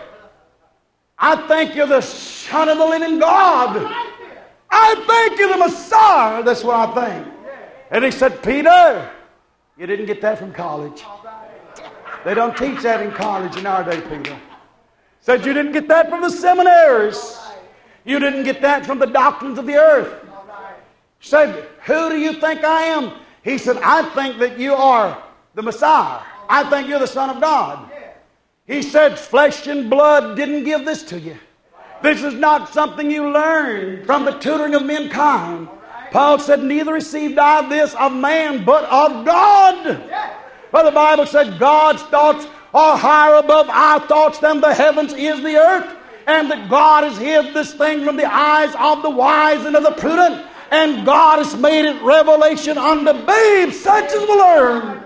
I think you're the Son of the living God. I think you're the Messiah. That's what I think. And he said, Peter, you didn't get that from college. They don't teach that in college in our day, Peter. Said you didn't get that from the seminaries. You didn't get that from the doctrines of the earth. Said, who do you think I am? He said, I think that you are the Messiah. I think you're the Son of God. He said, flesh and blood didn't give this to you. This is not something you learned from the tutoring of mankind. Paul said, neither received I this of man, but of God. For the Bible said, God's thoughts are higher above our thoughts than the heavens is the earth. And that God has hid this thing from the eyes of the wise and of the prudent. And God has made it revelation unto babes, such as will learn.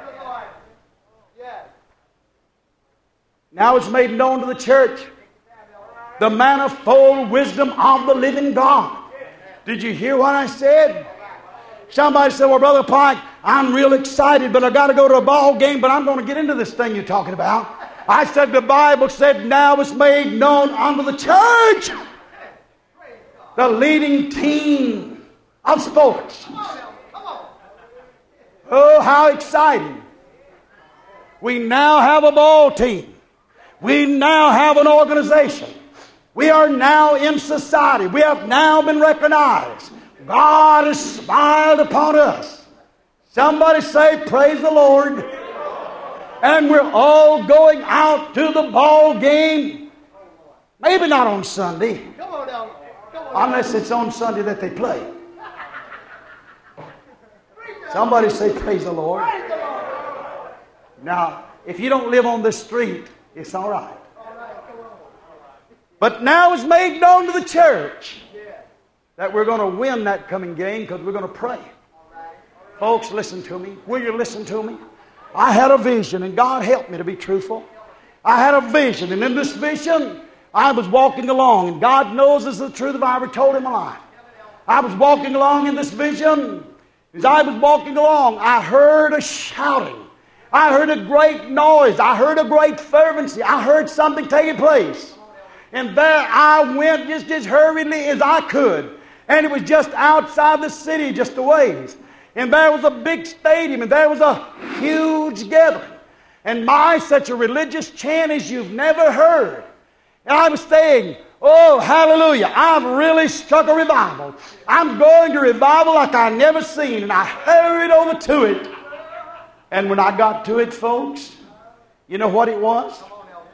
Now it's made known to the church the manifold wisdom of the living God. Did you hear what I said? Somebody said, well, Brother Pike, I'm real excited, but I got to go to a ball game, but I'm going to get into this thing you're talking about. I said, the Bible said, now it's made known unto the church, the leading team of sports. Oh, how exciting. We now have a ball team. We now have an organization. We are now in society. We have now been recognized. God has smiled upon us. Somebody say, praise the Lord. And we're all going out to the ball game. Maybe not on Sunday. Unless it's on Sunday that they play. Somebody say, praise the Lord. Now, if you don't live on this street, it's all right. But now it's made known to the church that we're going to win that coming game because we're going to pray. Folks, listen to me. Will you listen to me? I had a vision, and God helped me to be truthful. I had a vision, and in this vision, I was walking along, and God knows this is the truth if I ever told in my life. I was walking along in this vision. As I was walking along, I heard a shouting. I heard a great noise. I heard a great fervency. I heard something taking place. And there I went just as hurriedly as I could. And it was just outside the city, just a ways. And there was a big stadium, and there was a huge gathering. And my, such a religious chant as you've never heard. And I was saying, oh, hallelujah, I've really struck a revival. I'm going to revival like I never seen. And I hurried over to it. And when I got to it, folks, you know what it was?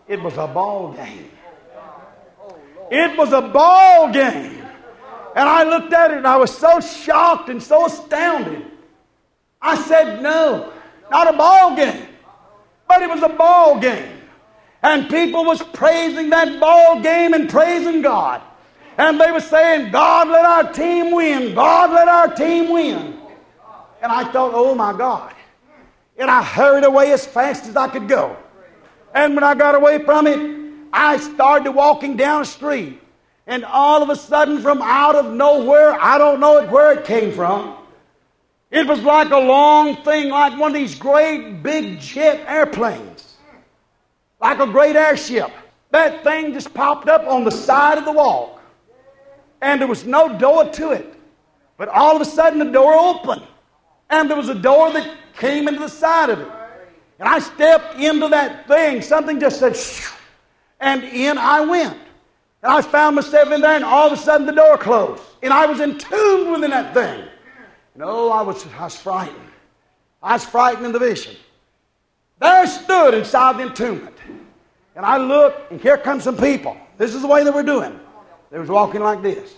It was a ball game. It was a ball game. And I looked at it and I was so shocked and so astounded. I said, no, not a ball game. But it was a ball game. And people was praising that ball game and praising God. And they were saying, God, let our team win. God, let our team win. And I thought, oh my God. And I hurried away as fast as I could go. And when I got away from it, I started walking down the street. And all of a sudden, from out of nowhere, I don't know where it came from. It was like a long thing, like one of these great big jet airplanes. Like a great airship. That thing just popped up on the side of the walk. And there was no door to it. But all of a sudden, the door opened. And there was a door that came into the side of it. And I stepped into that thing. Something just said, shoo, and in I went. And I found myself in there, and all of a sudden the door closed. And I was entombed within that thing. And oh, I was, I was frightened. I was frightened in the vision. There I stood inside the entombment. And I looked, and here come some people. This is the way they were doing. They was walking like this.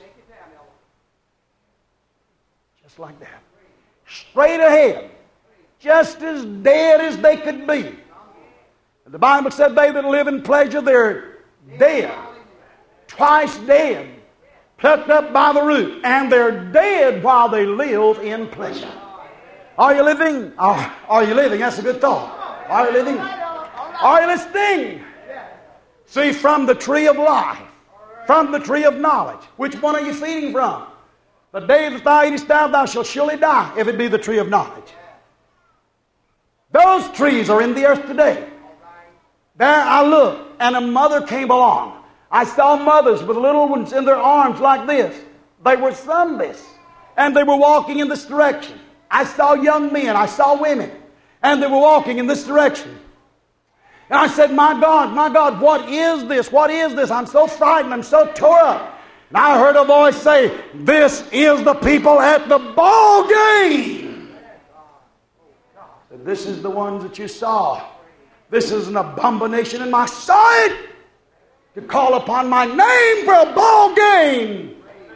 Just like that. Straight ahead. Just as dead as they could be. The Bible said they that live in pleasure, they're dead. Twice dead. Plucked up by the root. And they're dead while they live in pleasure. Are you living? Are, are you living? That's a good thought. Are you living? Are you listening? See, from the tree of life, from the tree of knowledge, which one are you feeding from? The day that thou eatest thou, thou shalt surely die, if it be the tree of knowledge. Those trees are in the earth today. There I looked, and a mother came along. I saw mothers with little ones in their arms like this. They were sunless, and they were walking in this direction. I saw young men, I saw women, and they were walking in this direction. And I said, my God, my God, what is this? What is this? I'm so frightened, I'm so tore up. And I heard a voice say, this is the people at the ball game. Said, this is the ones that you saw. This is an abomination in my sight to call upon my name for a ball game.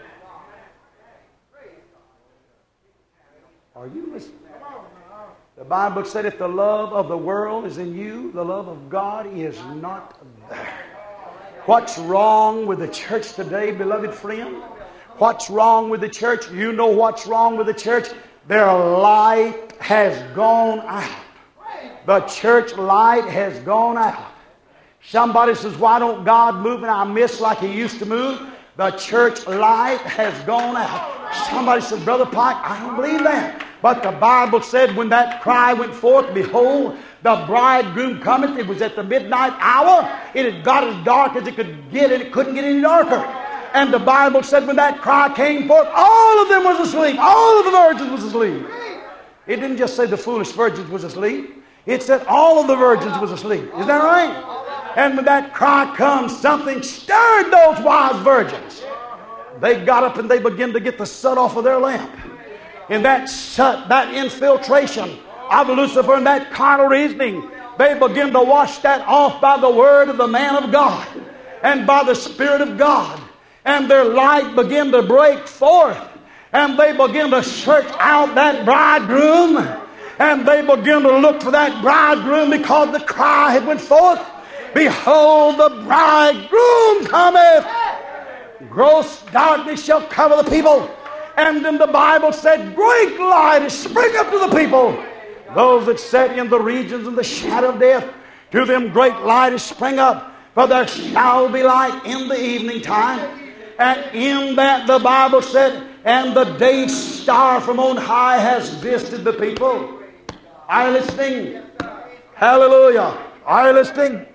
Are you listening? The Bible said if the love of the world is in you, the love of God is not there. What's wrong with the church today, beloved friend? What's wrong with the church? You know what's wrong with the church? Their light has gone out. The church light has gone out. Somebody says, why don't God move and I miss like He used to move? The church light has gone out. Somebody says, Brother Pike, I don't believe that. But the Bible said when that cry went forth, behold, the bridegroom cometh. It was at the midnight hour. It had got as dark as it could get, and it couldn't get any darker. And the Bible said when that cry came forth, all of them was asleep. All of the virgins was asleep. It didn't just say the foolish virgins was asleep. It said all of the virgins was asleep. Is that right? And when that cry comes, something stirred those wise virgins. They got up and they began to get the soot off of their lamp. And that soot, that infiltration of Lucifer and that carnal reasoning, they begin to wash that off by the word of the man of God and by the Spirit of God. And their light begin to break forth. And they begin to search out that bridegroom. And they begin to look for that bridegroom because the cry had went forth. Behold, the bridegroom cometh. Gross darkness shall cover the people. And then the Bible said, great light is spring up to the people. Those that sat in the regions of the shadow of death, to them great light is spring up. For there shall be light in the evening time. And in that the Bible said, and the day star from on high has visited the people. Are you listening? Hallelujah. Are you listening?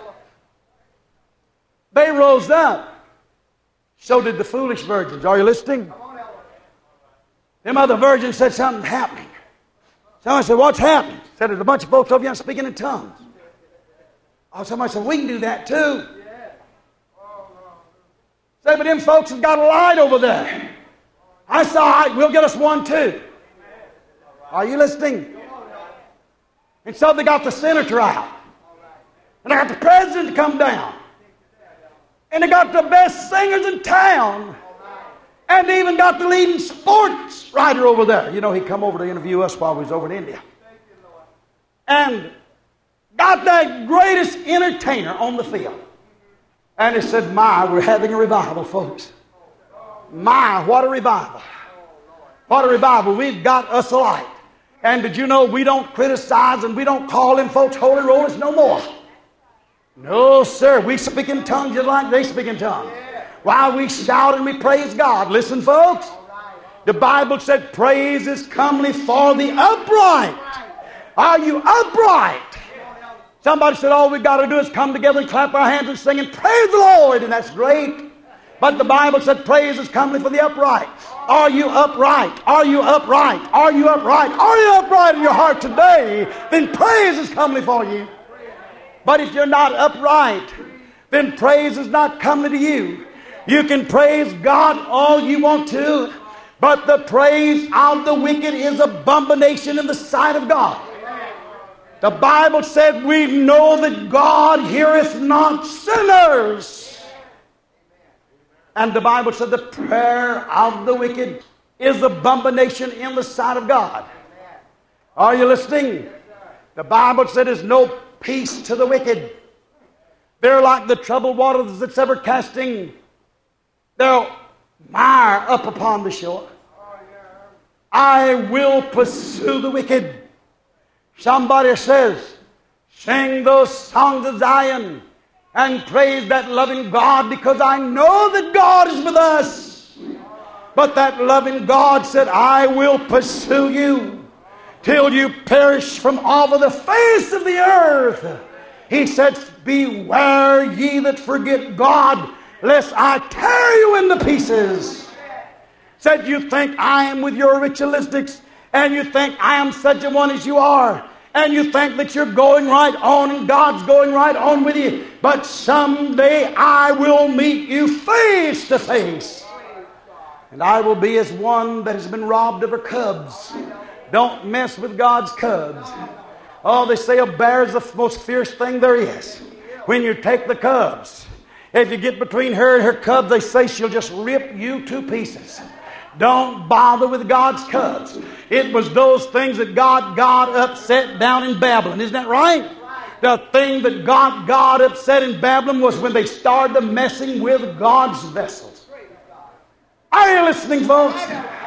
They rose up. So did the foolish virgins. Are you listening? Them other virgins said something's happening. Somebody said, what's happening? Said, there's a bunch of folks over here speaking in tongues. Oh, somebody said, we can do that too. Said, but them folks have got a light over there. I saw it. We'll get us one too. Are you listening? And so they got the senator out. And they got the president to come down. And they got the best singers in town. And they even got the leading sports writer over there. You know, he come over to interview us while we was over in India. And got that greatest entertainer on the field. And he said, my, we're having a revival, folks. My, what a revival. What a revival. We've got us a light. And did you know we don't criticize and we don't call them folks holy rollers no more? No, sir. We speak in tongues just like they speak in tongues. While we shout and we praise God. Listen, folks. The Bible said praise is comely for the upright. Are you upright? Somebody said all we got to do is come together and clap our hands and sing and praise the Lord. And that's great. But the Bible said praise is comely for the upright. Are you upright? Are you upright? Are you upright? Are you upright in your heart today? Then praise is comely for you. But if you're not upright, then praise is not comely to you. You can praise God all you want to, but the praise of the wicked is abomination in the sight of God. The Bible said we know that God heareth not sinners. And the Bible said the prayer of the wicked is abomination in the sight of God. Are you listening? The Bible said there's no peace to the wicked. They're like the troubled waters that's ever casting their mire up upon the shore. I will pursue the wicked. Somebody says, sing those songs of Zion and praise that loving God, because I know that God is with us. But that loving God said, I will pursue you till you perish from over the face of the earth. He said, beware ye that forget God, lest I tear you into pieces. Said, you think I am with your ritualistics, and you think I am such a one as you are, and you think that you're going right on and God's going right on with you, but someday I will meet you face to face, and I will be as one that has been robbed of her cubs. Don't mess with God's cubs. Oh, they say a bear is the most fierce thing there is. When you take the cubs, if you get between her and her cubs, they say she'll just rip you to pieces. Don't bother with God's cubs. It was those things that God got upset down in Babylon. Isn't that right? The thing that God got upset in Babylon was when they started messing with God's vessels. Are you listening, folks?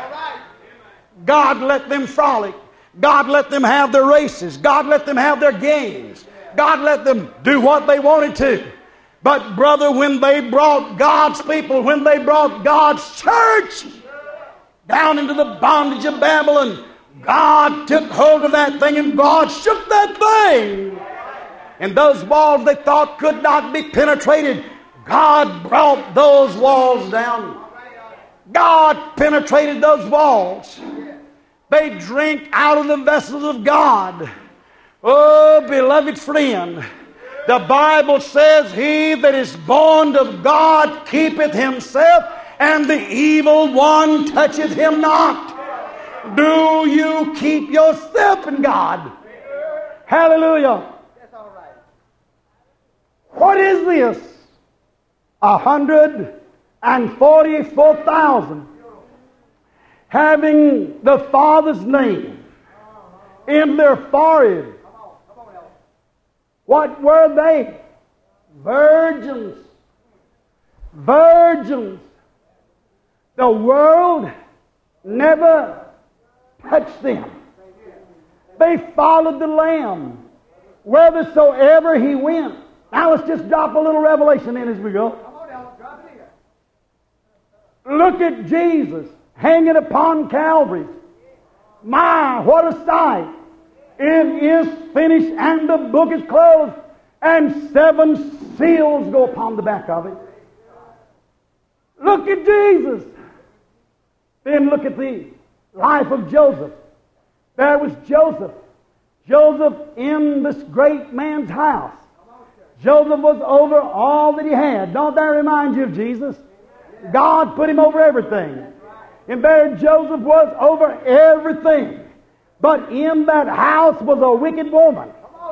God let them frolic. God let them have their races. God let them have their games. God let them do what they wanted to. But brother, when they brought God's people, when they brought God's church down into the bondage of Babylon, God took hold of that thing and God shook that thing. And those walls they thought could not be penetrated, God brought those walls down. God penetrated those walls. They drink out of the vessels of God. Oh, beloved friend, the Bible says, he that is born of God keepeth himself, and the evil one toucheth him not. Do you keep yourself in God? Hallelujah. What is this? A hundred and forty-four thousand having the Father's name in their forehead. What were they? Virgins. Virgins. The world never touched them. They followed the Lamb whithersoever he went. Now let's just drop a little revelation in as we go. Look at Jesus hanging upon Calvary. My, what a sight. It is finished and the book is closed, and seven seals go upon the back of it. Look at Jesus. Then look at the life of Joseph. There was Joseph. Joseph in this great man's house. Joseph was over all that he had. Don't that remind you of Jesus? God put him over everything. And there Joseph was over everything. But in that house was a wicked woman.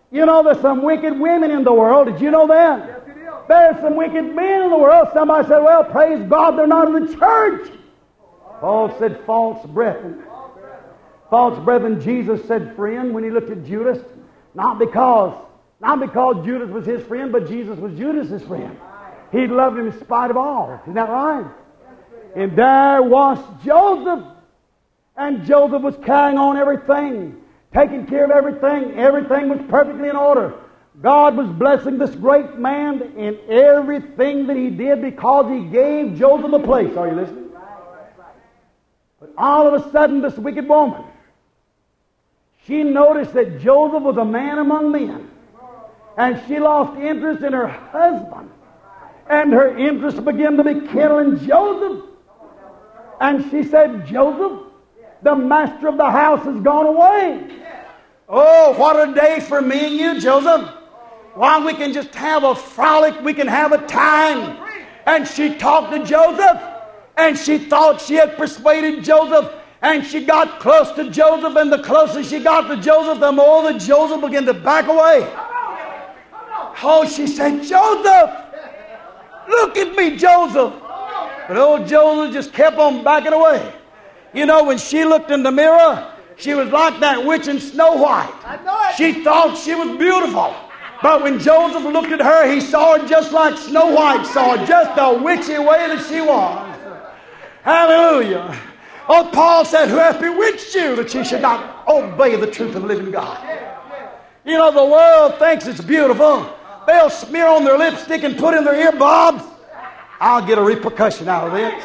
You know, there's some wicked women in the world. Did you know that? There's some wicked men in the world. Somebody said, well, praise God, they're not in the church. Paul said, false brethren. False brethren, Jesus said, friend, when he looked at Judas. Not because, not because Judas was his friend, but Jesus was Judas's friend. He loved him in spite of all. Isn't that right? And there was Joseph. And Joseph was carrying on everything, taking care of everything. Everything was perfectly in order. God was blessing this great man in everything that he did because he gave Joseph a place. Are you listening? But all of a sudden, this wicked woman, she noticed that Joseph was a man among men. And she lost interest in her husband. And her interest began to be kindled in Joseph. And she said, Joseph, the master of the house has gone away. Oh, what a day for me and you, Joseph. Why, we can just have a frolic. We can have a time. And she talked to Joseph. And she thought she had persuaded Joseph. And she got close to Joseph. And the closer she got to Joseph, the more that Joseph began to back away. Oh, she said, Joseph, look at me, Joseph. But old Joseph just kept on backing away. You know, when she looked in the mirror, she was like that witch in Snow White. She thought she was beautiful. But when Joseph looked at her, he saw her just like Snow White saw her, just the witchy way that she was. Hallelujah. Oh, Paul said, who hath bewitched you that you should not obey the truth of the living God? You know, the world thinks it's beautiful. They'll smear on their lipstick and put in their earbobs. I'll get a repercussion out of this.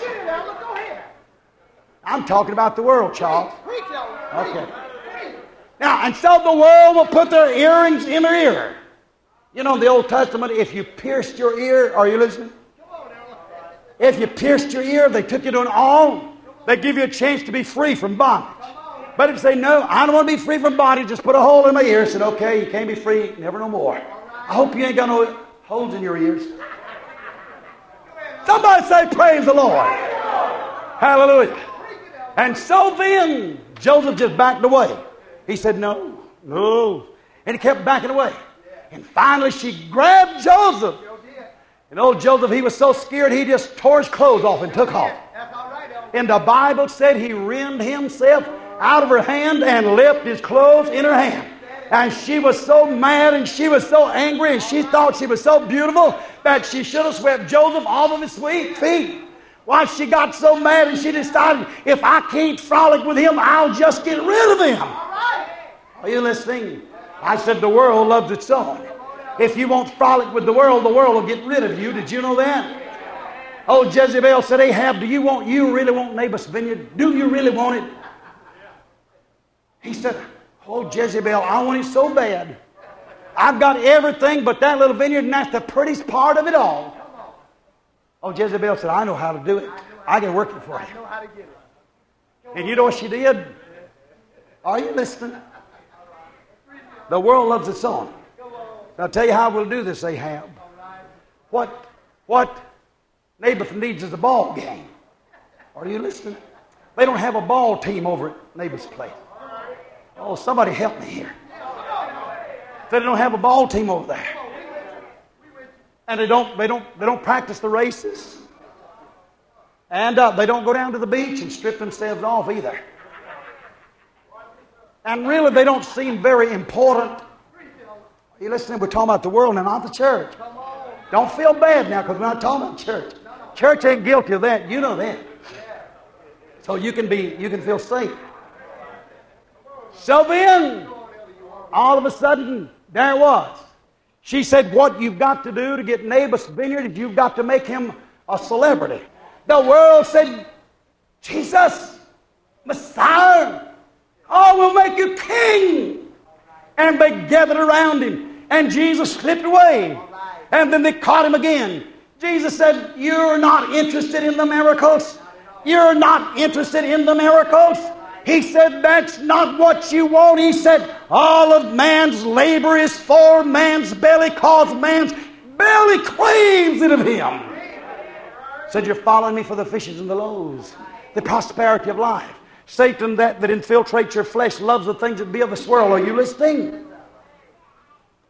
I'm talking about the world, Charles. Okay. Now, and so the world will put their earrings in their ear. You know, in the Old Testament, if you pierced your ear, are you listening? If you pierced your ear, they took you to an awl. They give you a chance to be free from bondage. But if you say, no, I don't want to be free from bondage, just put a hole in my ear. Said, okay, you can't be free, never no more. I hope you ain't got no holes in your ears. Somebody say, praise the Lord. Hallelujah. And so then, Joseph just backed away. He said, no, no. And he kept backing away. And finally, she grabbed Joseph. And old Joseph, he was so scared, he just tore his clothes off and took off. And the Bible said he rent himself out of her hand and left his clothes in her hand. And she was so mad and she was so angry and she thought she was so beautiful that she should have swept Joseph off of his sweet feet. Why, she got so mad and she decided, if I can't frolic with him, I'll just get rid of him. Are you listening? I said the world loves its own. If you won't frolic with the world, the world will get rid of you. Did you know that? Oh, Jezebel said, Ahab, do you want, you really want Naboth's vineyard? Do you really want it? He said, oh, Jezebel, I want it so bad. I've got everything but that little vineyard, and that's the prettiest part of it all. Oh, Jezebel said, I know how to do it. I can work it for you. And you know what she did? Are you listening? The world loves its own. I'll tell you how we'll do this, Ahab. What, what Naboth needs is a ball game. Are you listening? They don't have a ball team over at Naboth's place. Oh, somebody help me here. They don't have a ball team over there. And they don't, they don't, they don't practice the races. And uh, they don't go down to the beach and strip themselves off either. And really, they don't seem very important. Are you listening? We're talking about the world and not the church. Don't feel bad now because we're not talking about church. Church ain't guilty of that. You know that. So you can be, you can feel safe. So then, all of a sudden, there it was. She said, what you've got to do to get Naboth's vineyard is you've got to make him a celebrity. The world said, Jesus, Messiah, oh, we'll make you king. And they gathered around him. And Jesus slipped away. And then they caught him again. Jesus said, you're not interested in the miracles. You're not interested in the miracles. He said, that's not what you want. He said, all of man's labor is for man's belly, cause man's belly craves it of him. Said, you're following me for the fishes and the loaves, the prosperity of life. Satan that, that infiltrates your flesh loves the things that be of this world. Are you listening?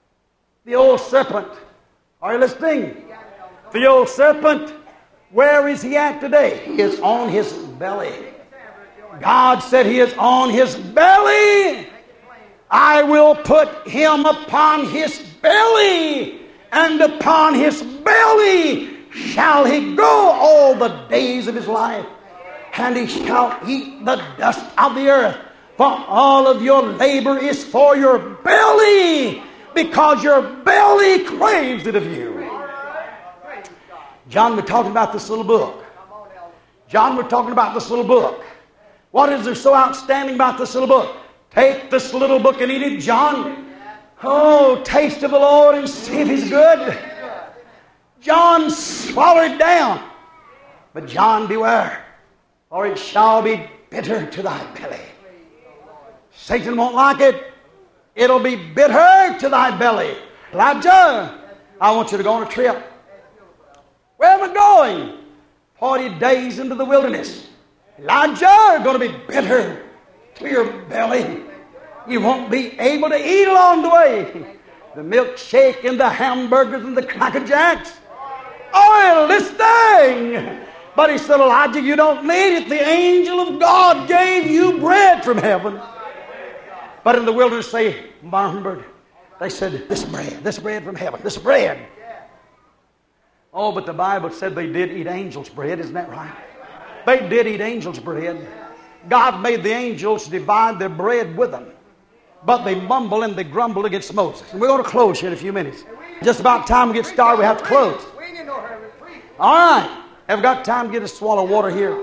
The old serpent. Are you listening? The old serpent. Where is he at today? He is on his belly. God said he is on his belly. I will put him upon his belly, and upon his belly shall he go all the days of his life, and he shall eat the dust of the earth. For all of your labor is for your belly, because your belly craves it of you. John, we're talking about this little book. John, we're talking about this little book. What is there so outstanding about this little book? Take this little book and eat it, John. Oh, taste of the Lord and see if he's good. John swallowed down. But John, beware, or it shall be bitter to thy belly. Satan won't like it. It'll be bitter to thy belly. Elijah, I want you to go on a trip. Where am I going? Forty days into the wilderness. Elijah, going to be bitter to your belly. You won't be able to eat along the way. The milkshake and the hamburgers and the Cracker Jacks. Oil this thing. But he said, Elijah, you don't need it. The angel of God gave you bread from heaven. But in the wilderness they murmured. They said, this bread, this bread from heaven, this bread. Oh, but the Bible said they did eat angels' bread. Isn't that right? They did eat angels' bread. God made the angels divide their bread with them. But they mumble and they grumble against Moses. And we're going to close here in a few minutes. Just about time we get started, we have to close. All right. Have got time to get a swallow of water here.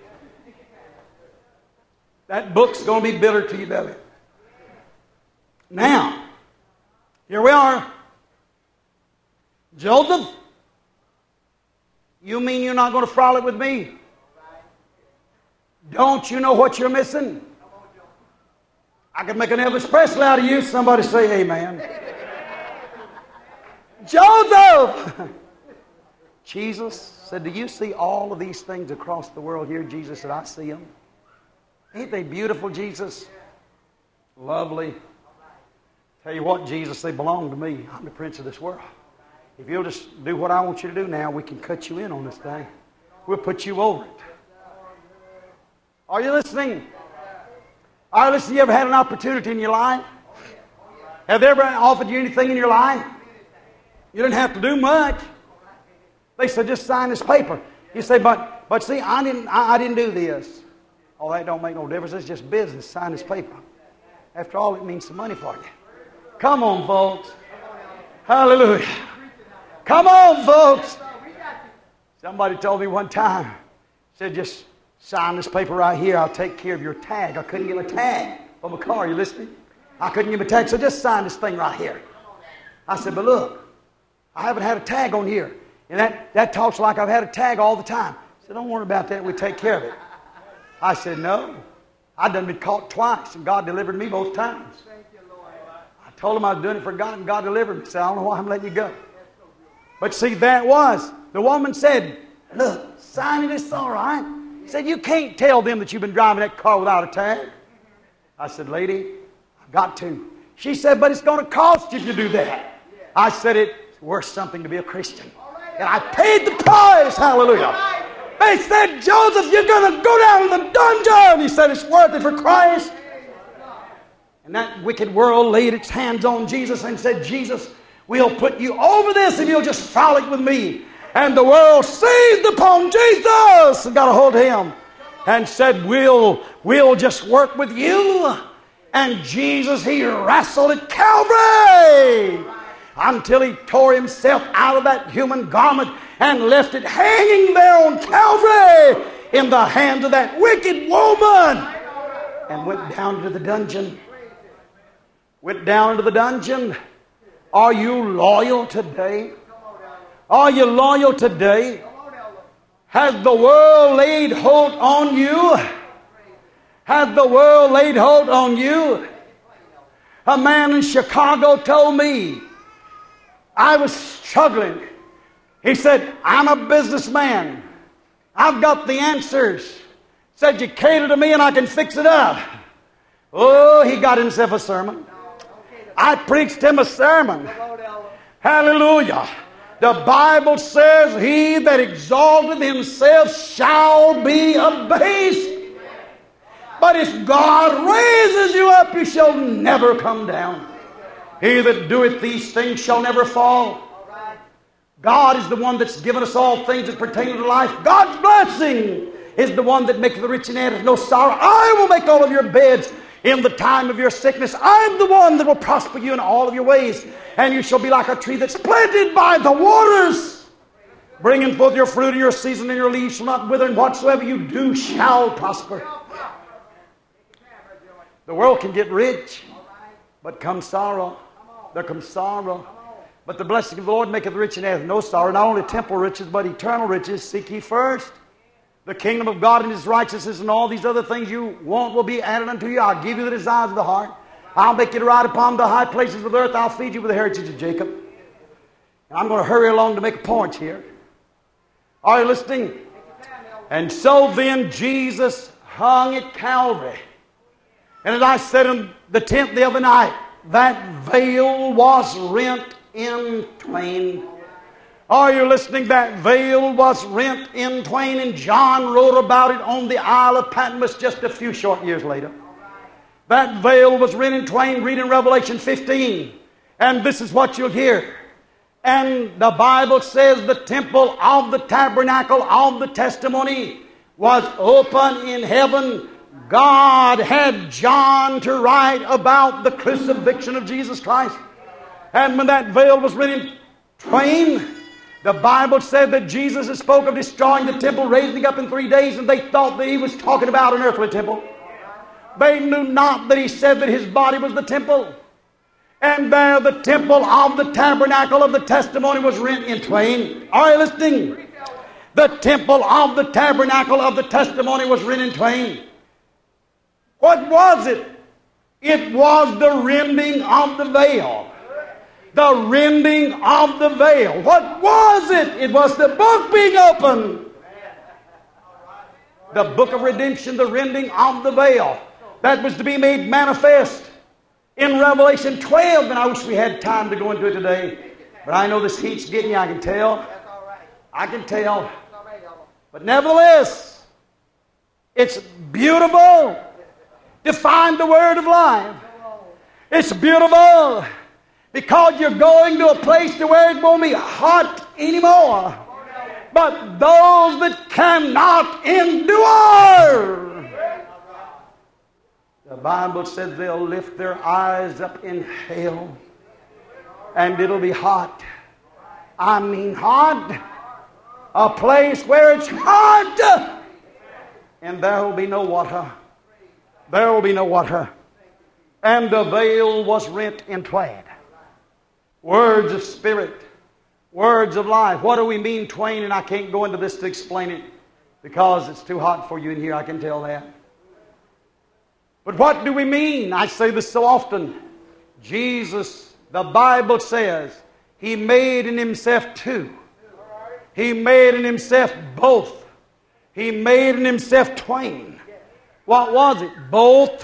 That book's going to be bitter to your belly. Now, here we are. Joseph, you mean you're not going to frolic with me? Don't you know what you're missing? I could make an Elvis Presley out of you. Somebody say amen. Joseph! Jesus said, do you see all of these things across the world here? Jesus said, I see them. Ain't they beautiful, Jesus? Lovely. Tell you what, Jesus, they belong to me. I'm the prince of this world. If you'll just do what I want you to do now, we can cut you in on this thing. We'll put you over it. Are you listening? Are you listening? You ever had an opportunity in your life? Have they ever offered you anything in your life? You didn't have to do much. They said, just sign this paper. You say, but but see, I didn't I, I didn't do this. Oh, that don't make no difference. It's just business. Sign this paper. After all, it means some money for you. Come on, folks. Hallelujah. Come on, folks. Somebody told me one time, said, just sign this paper right here. I'll take care of your tag. I couldn't give a tag from a car. Are you listening? I couldn't give a tag, so just sign this thing right here. I said, but look, I haven't had a tag on here. And that, that talks like I've had a tag all the time. I said, don't worry about that. We'll take care of it. I said, no. I done been caught twice, and God delivered me both times. I told him I was doing it for God, and God delivered me. He said, I don't know why I'm letting you go. But see, there it was. The woman said, look, sign it, it's all right. He said, you can't tell them that you've been driving that car without a tag. I said, lady, I've got to. She said, but it's going to cost you if you do that. I said, it's worth something to be a Christian. And I paid the price. Hallelujah. They said, Joseph, you're going to go down in the dungeon. He said, it's worth it for Christ. And that wicked world laid its hands on Jesus and said, Jesus, we'll put you over this if you'll just frolic with me. And the world seized upon Jesus and got a hold of him and said, we'll, we'll just work with you. And Jesus, he wrestled at Calvary until he tore himself out of that human garment and left it hanging there on Calvary in the hands of that wicked woman and went down into the dungeon. Went down into the dungeon. Are you loyal today? Are you loyal today? Has the world laid hold on you? Has the world laid hold on you? A man in Chicago told me, I was struggling. He said, I'm a businessman. I've got the answers. Said, you cater to me and I can fix it up. Oh, he got himself a sermon. I preached him a sermon. Hallelujah. The Bible says, he that exalteth himself shall be abased. But if God raises you up, you shall never come down. He that doeth these things shall never fall. God is the one that's given us all things that pertain to life. God's blessing is the one that maketh the rich and addeth no sorrow. I will make all of your beds in the time of your sickness. I'm the one that will prosper you in all of your ways. And you shall be like a tree that's planted by the waters, bringing forth your fruit in your season, and your leaves shall not wither, and whatsoever you do shall prosper. The world can get rich, but comes sorrow. There comes sorrow. But the blessing of the Lord maketh rich and hath no sorrow. Not only temporal riches, but eternal riches. Seek ye first the kingdom of God and His righteousness, and all these other things you want will be added unto you. I'll give you the desires of the heart. I'll make you to ride upon the high places of the earth. I'll feed you with the heritage of Jacob. And I'm going to hurry along to make a point here. Are you listening? And so then Jesus hung at Calvary. And as I said in the tenth the other night, that veil was rent in twain. Are you listening? That veil was rent in twain, and John wrote about it on the Isle of Patmos just a few short years later. That veil was rent in twain. Read in Revelation fifteen. And this is what you'll hear. And the Bible says the temple of the tabernacle of the testimony was open in heaven. God had John to write about the crucifixion of Jesus Christ. And when that veil was rent in twain, the Bible said that Jesus had spoke of destroying the temple, raising it up in three days, and they thought that He was talking about an earthly temple. They knew not that He said that His body was the temple. And there the temple of the tabernacle of the testimony was rent in twain. Are you listening? The temple of the tabernacle of the testimony was rent in twain. What was it? It was the rending of the veil. The rending of the veil. What was it? It was the book being opened. The book of redemption, the rending of the veil. That was to be made manifest in Revelation twelve. And I wish we had time to go into it today. But I know this heat's getting you, I can tell. I can tell. But nevertheless, it's beautiful to find the word of life. It's beautiful because you're going to a place to where it won't be hot anymore. But those that cannot endure, the Bible says they'll lift their eyes up in hell and it'll be hot. I mean hot. A place where it's hot and there will be no water. There will be no water. And the veil was rent in twain. Words of spirit. Words of life. What do we mean twain? And I can't go into this to explain it because it's too hot for you in here. I can tell that. But what do we mean? I say this so often. Jesus, the Bible says, He made in Himself two. He made in Himself both. He made in Himself twain. What was it? Both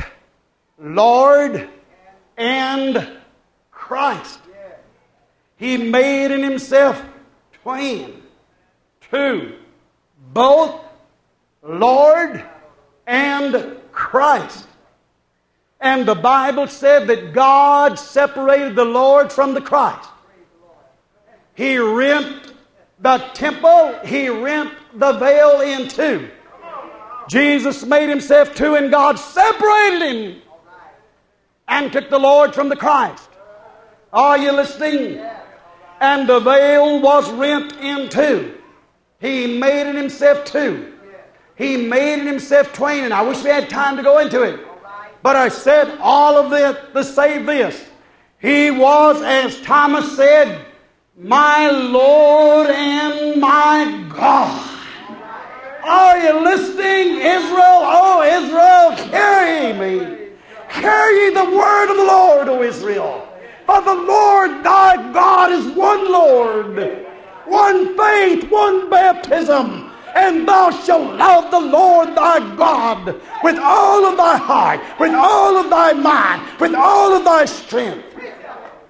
Lord and Christ. He made in Himself twain. Two. Both Lord and Christ. And the Bible said that God separated the Lord from the Christ. He rent the temple. He rent the veil in two. Jesus made Himself two, and God separated Him and took the Lord from the Christ. Are you listening? And the veil was rent in two. He made in Himself two. He made in Himself twain, and I wish we had time to go into it. But I said all of this to say this. He was, as Thomas said, my Lord and my God. Are you listening, Israel? Oh, Israel, carry me. Carry the word of the Lord, O Israel. For the Lord thy God is one Lord, one faith, one baptism. And thou shalt love the Lord thy God with all of thy heart, with all of thy mind, with all of thy strength.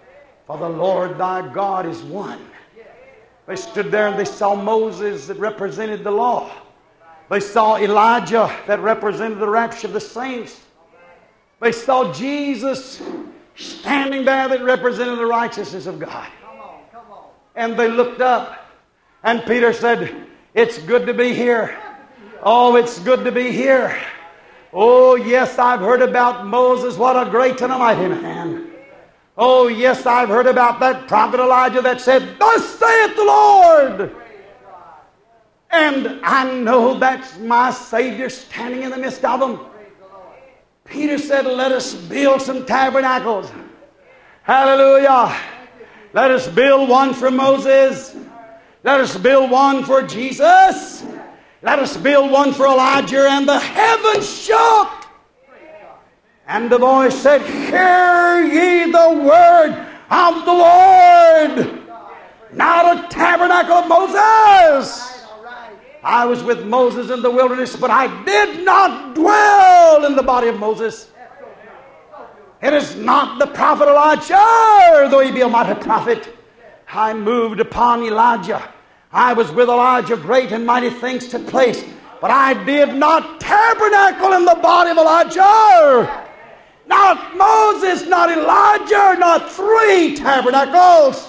for the Lord thy God is one. They stood there and they saw Moses that represented the law. They saw Elijah that represented the rapture of the saints. They saw Jesus standing there that represented the righteousness of God. And they looked up, and Peter said, it's good to be here. Oh, it's good to be here. Oh, yes, I've heard about Moses. What a great and a mighty man. Oh, yes, I've heard about that prophet Elijah that said, thus saith the Lord. And I know that's my Savior standing in the midst of them. Peter said, let us build some tabernacles. Hallelujah. Let us build one for Moses. Let us build one for Jesus. Let us build one for Elijah. And the heavens shook. And the voice said, hear ye the word of the Lord. Not a tabernacle of Moses. I was with Moses in the wilderness, but I did not dwell in the body of Moses. It is not the prophet Elijah, though he be a mighty prophet. I moved upon Elijah. I was with Elijah. Great and mighty things took place. But I did not tabernacle in the body of Elijah. Not Moses, not Elijah, not three tabernacles.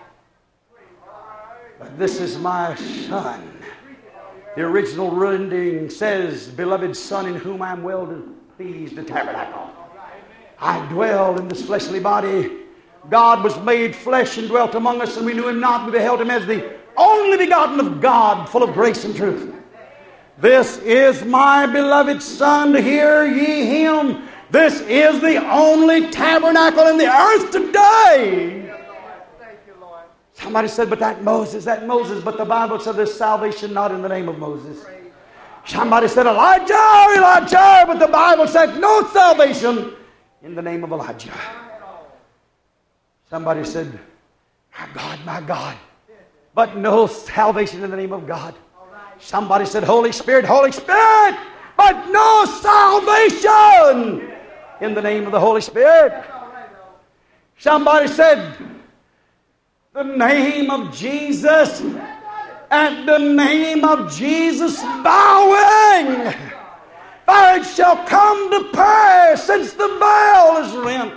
But this is my son. The original rendering says, beloved Son, in whom I am well pleased to tabernacle. I dwell in this fleshly body. God was made flesh and dwelt among us, and we knew him not. We beheld him as the only begotten of God, full of grace and truth. This is my beloved Son, to hear ye him. This is the only tabernacle in the earth today. Somebody said, but that Moses, that Moses. But the Bible said there's salvation not in the name of Moses. Somebody said, Elijah, Elijah. But the Bible said no salvation in the name of Elijah. Somebody said, my God, my God. But no salvation in the name of God. Somebody said, Holy Spirit, Holy Spirit. But no salvation in the name of the Holy Spirit. Somebody said, the name of Jesus, at the name of Jesus bowing, for it shall come to pass, since the veil is rent,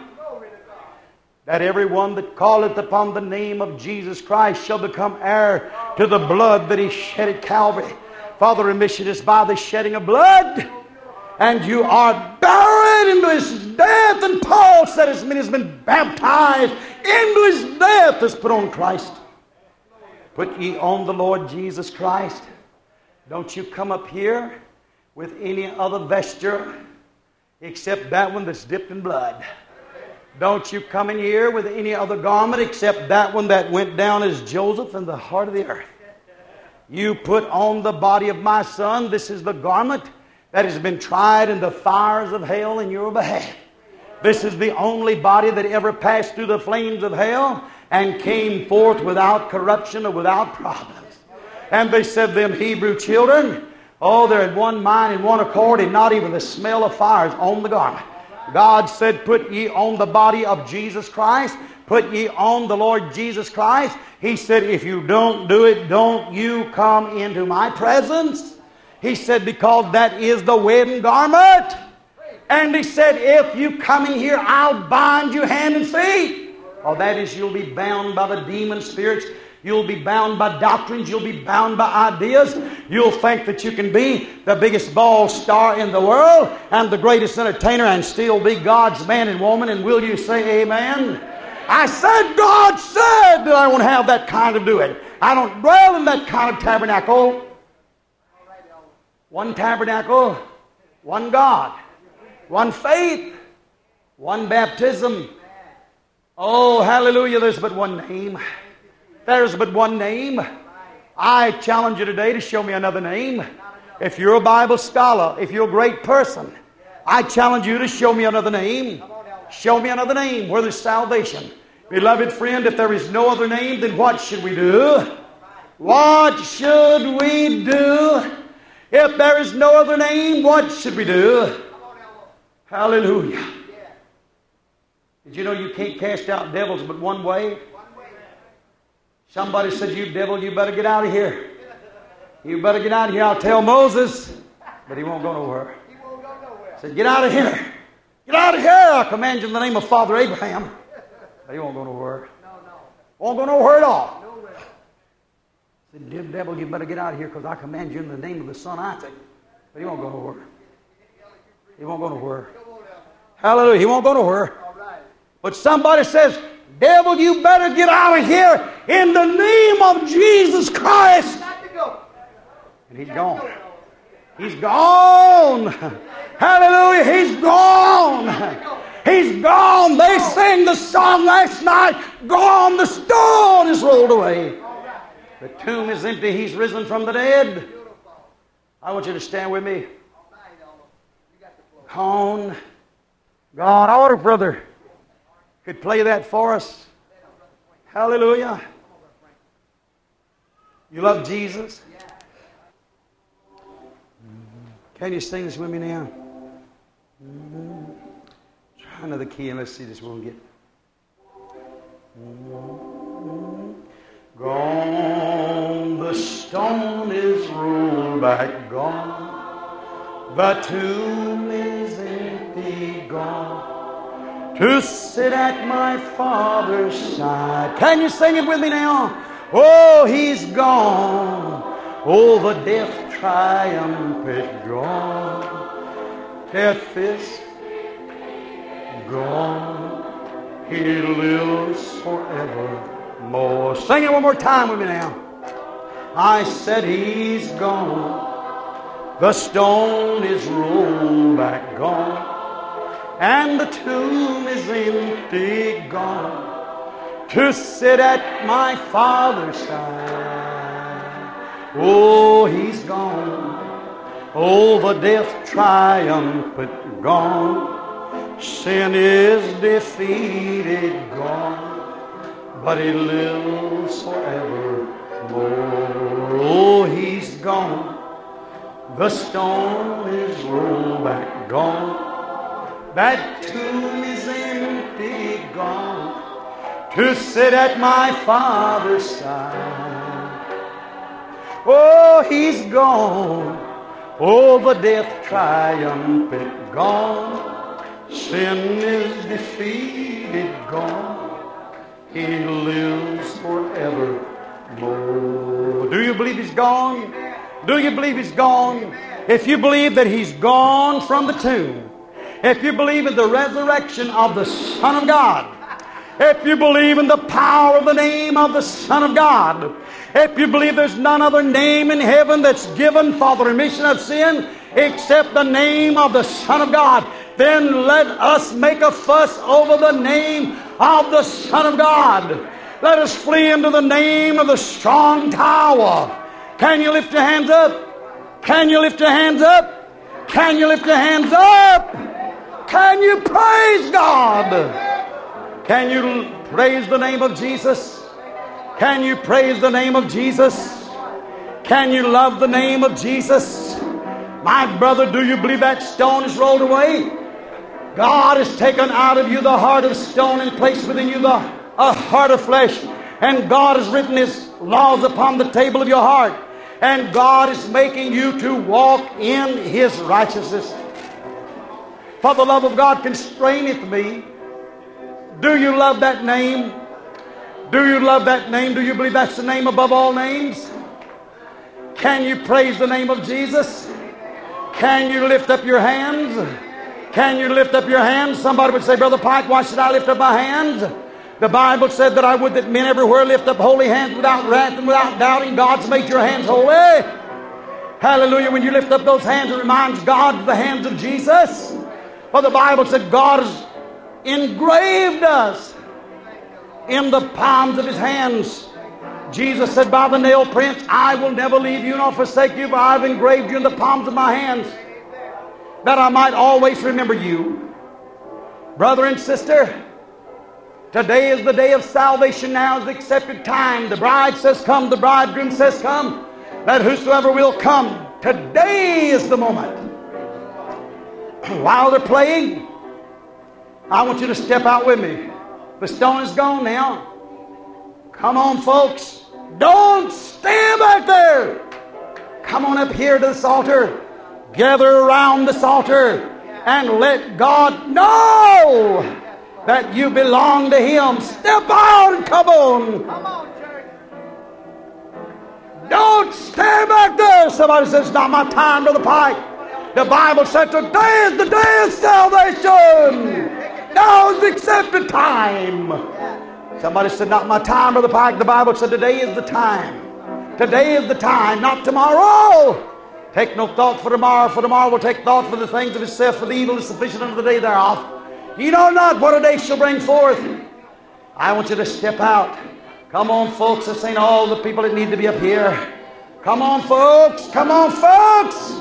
that everyone that calleth upon the name of Jesus Christ shall become heir to the blood that he shed at Calvary. For the remission is by the shedding of blood, and you are buried into his death. And Paul said, as many as been baptized into his death has put on Christ. Put ye on the Lord Jesus Christ. Don't you come up here with any other vesture except that one that's dipped in blood. Don't you come in here with any other garment except that one that went down as Joseph in the heart of the earth. You put on the body of my Son. This is the garment that has been tried in the fires of hell in your behalf. This is the only body that ever passed through the flames of hell and came forth without corruption or without problems. And they said, them Hebrew children, oh, they're in one mind and one accord, and not even the smell of fire is on the garment. God said, put ye on the body of Jesus Christ. Put ye on the Lord Jesus Christ. He said, if you don't do it, don't you come into my presence. He said, because that is the wedding garment. And he said, if you come in here, I'll bind you hand and feet. Oh, that is, you'll be bound by the demon spirits. You'll be bound by doctrines. You'll be bound by ideas. You'll think that you can be the biggest ball star in the world and the greatest entertainer and still be God's man and woman. And will you say amen? I said, God said that I won't have that kind of doing. I don't dwell in that kind of tabernacle. One tabernacle, one God, one faith, one baptism. Oh, hallelujah, there's but one name. There's but one name. I challenge you today to show me another name. If you're a Bible scholar, if you're a great person, I challenge you to show me another name. Show me another name where there's salvation. Beloved friend, if there is no other name, then what should we do? What should we do? If there is no other name, what should we do? Hallelujah. Did you know you can't cast out devils but one way? Somebody said, you devil, you better get out of here. You better get out of here. I'll tell Moses. But he won't go nowhere. He won't go nowhere. Said, get out of here. Get out of here. I command you in the name of Father Abraham. But he won't go nowhere. No, no. Won't go nowhere at all. Nowhere. Said, dear devil, you better get out of here because I command you in the name of the son Isaac. But he won't go nowhere. He won't go nowhere. Hallelujah. He won't go nowhere. But somebody says, devil, you better get out of here in the name of Jesus Christ. And he's gone. He's gone. Hallelujah. He's gone. He's gone. They sang the song last night. Gone. The stone is rolled away. The tomb is empty. He's risen from the dead. I want you to stand with me. Gone. God, our brother could play that for us. Hallelujah. You love Jesus? Can you sing this with me now? Mm-hmm. Try another key and let's see this one get. Mm-hmm. Gone, the stone is rolled back, gone. The tomb is empty, gone. To sit at my Father's side. Can you sing it with me now? Oh, he's gone. Oh, the death triumphant gone. Death is gone. He lives forevermore. Sing it one more time with me now. I said he's gone. The stone is rolled back, gone. And the tomb is empty, gone. To sit at my Father's side. Oh, he's gone. Oh, the death triumphant gone. Sin is defeated, gone. But he lives forevermore. Oh, he's gone. The stone is rolled back, gone. That tomb is empty, gone. To sit at my Father's side. Oh, he's gone. Oh, the death triumphant gone. Sin is defeated, gone. He lives forevermore. Do you believe he's gone? Do you believe he's gone? If you believe that he's gone from the tomb, if you believe in the resurrection of the Son of God, if you believe in the power of the name of the Son of God, if you believe there's none other name in heaven that's given for the remission of sin except the name of the Son of God, then let us make a fuss over the name of the Son of God. Let us flee into the name of the strong tower. Can you lift your hands up? Can you lift your hands up? Can you lift your hands up? Can you praise God? Can you praise the name of Jesus? Can you praise the name of Jesus? Can you love the name of Jesus? My brother, do you believe that stone is rolled away? God has taken out of you the heart of stone and placed within you the a heart of flesh. And God has written His laws upon the table of your heart. And God is making you to walk in His righteousness. For the love of God constraineth me. Do you love that name? Do you love that name? Do you believe that's the name above all names? Can you praise the name of Jesus? Can you lift up your hands? Can you lift up your hands? Somebody would say, Brother Pike, why should I lift up my hands? The Bible said that I would that men everywhere lift up holy hands without wrath and without doubting. God's made your hands holy. Hallelujah. When you lift up those hands, it reminds God of the hands of Jesus. For the Bible said God has engraved us in the palms of His hands. Jesus said, by the nail prints, I will never leave you nor forsake you, for I have engraved you in the palms of my hands, that I might always remember you. Brother and sister, today is the day of salvation. Now is the accepted time. The bride says come, the bridegroom says come, that whosoever will come, today is the moment. While they're playing, I want you to step out with me. The stone is gone now. Come on, folks. Don't stand back there. Come on up here to this altar. Gather around this altar and let God know that you belong to Him. Step out and come on. Come on, church. Don't stand back there. Somebody says, it's not my time, Brother Pike. The Bible said today is the day of salvation. Now is the accepted time. Somebody said, not my time, Brother Pike. The Bible said today is the time. Today is the time, not tomorrow. Take no thought for tomorrow, for tomorrow will take thought for the things of itself, for the evil is sufficient unto the day thereof. You know not what a day shall bring forth. I want you to step out. Come on, folks. This ain't all the people that need to be up here. Come on, folks. Come on, folks.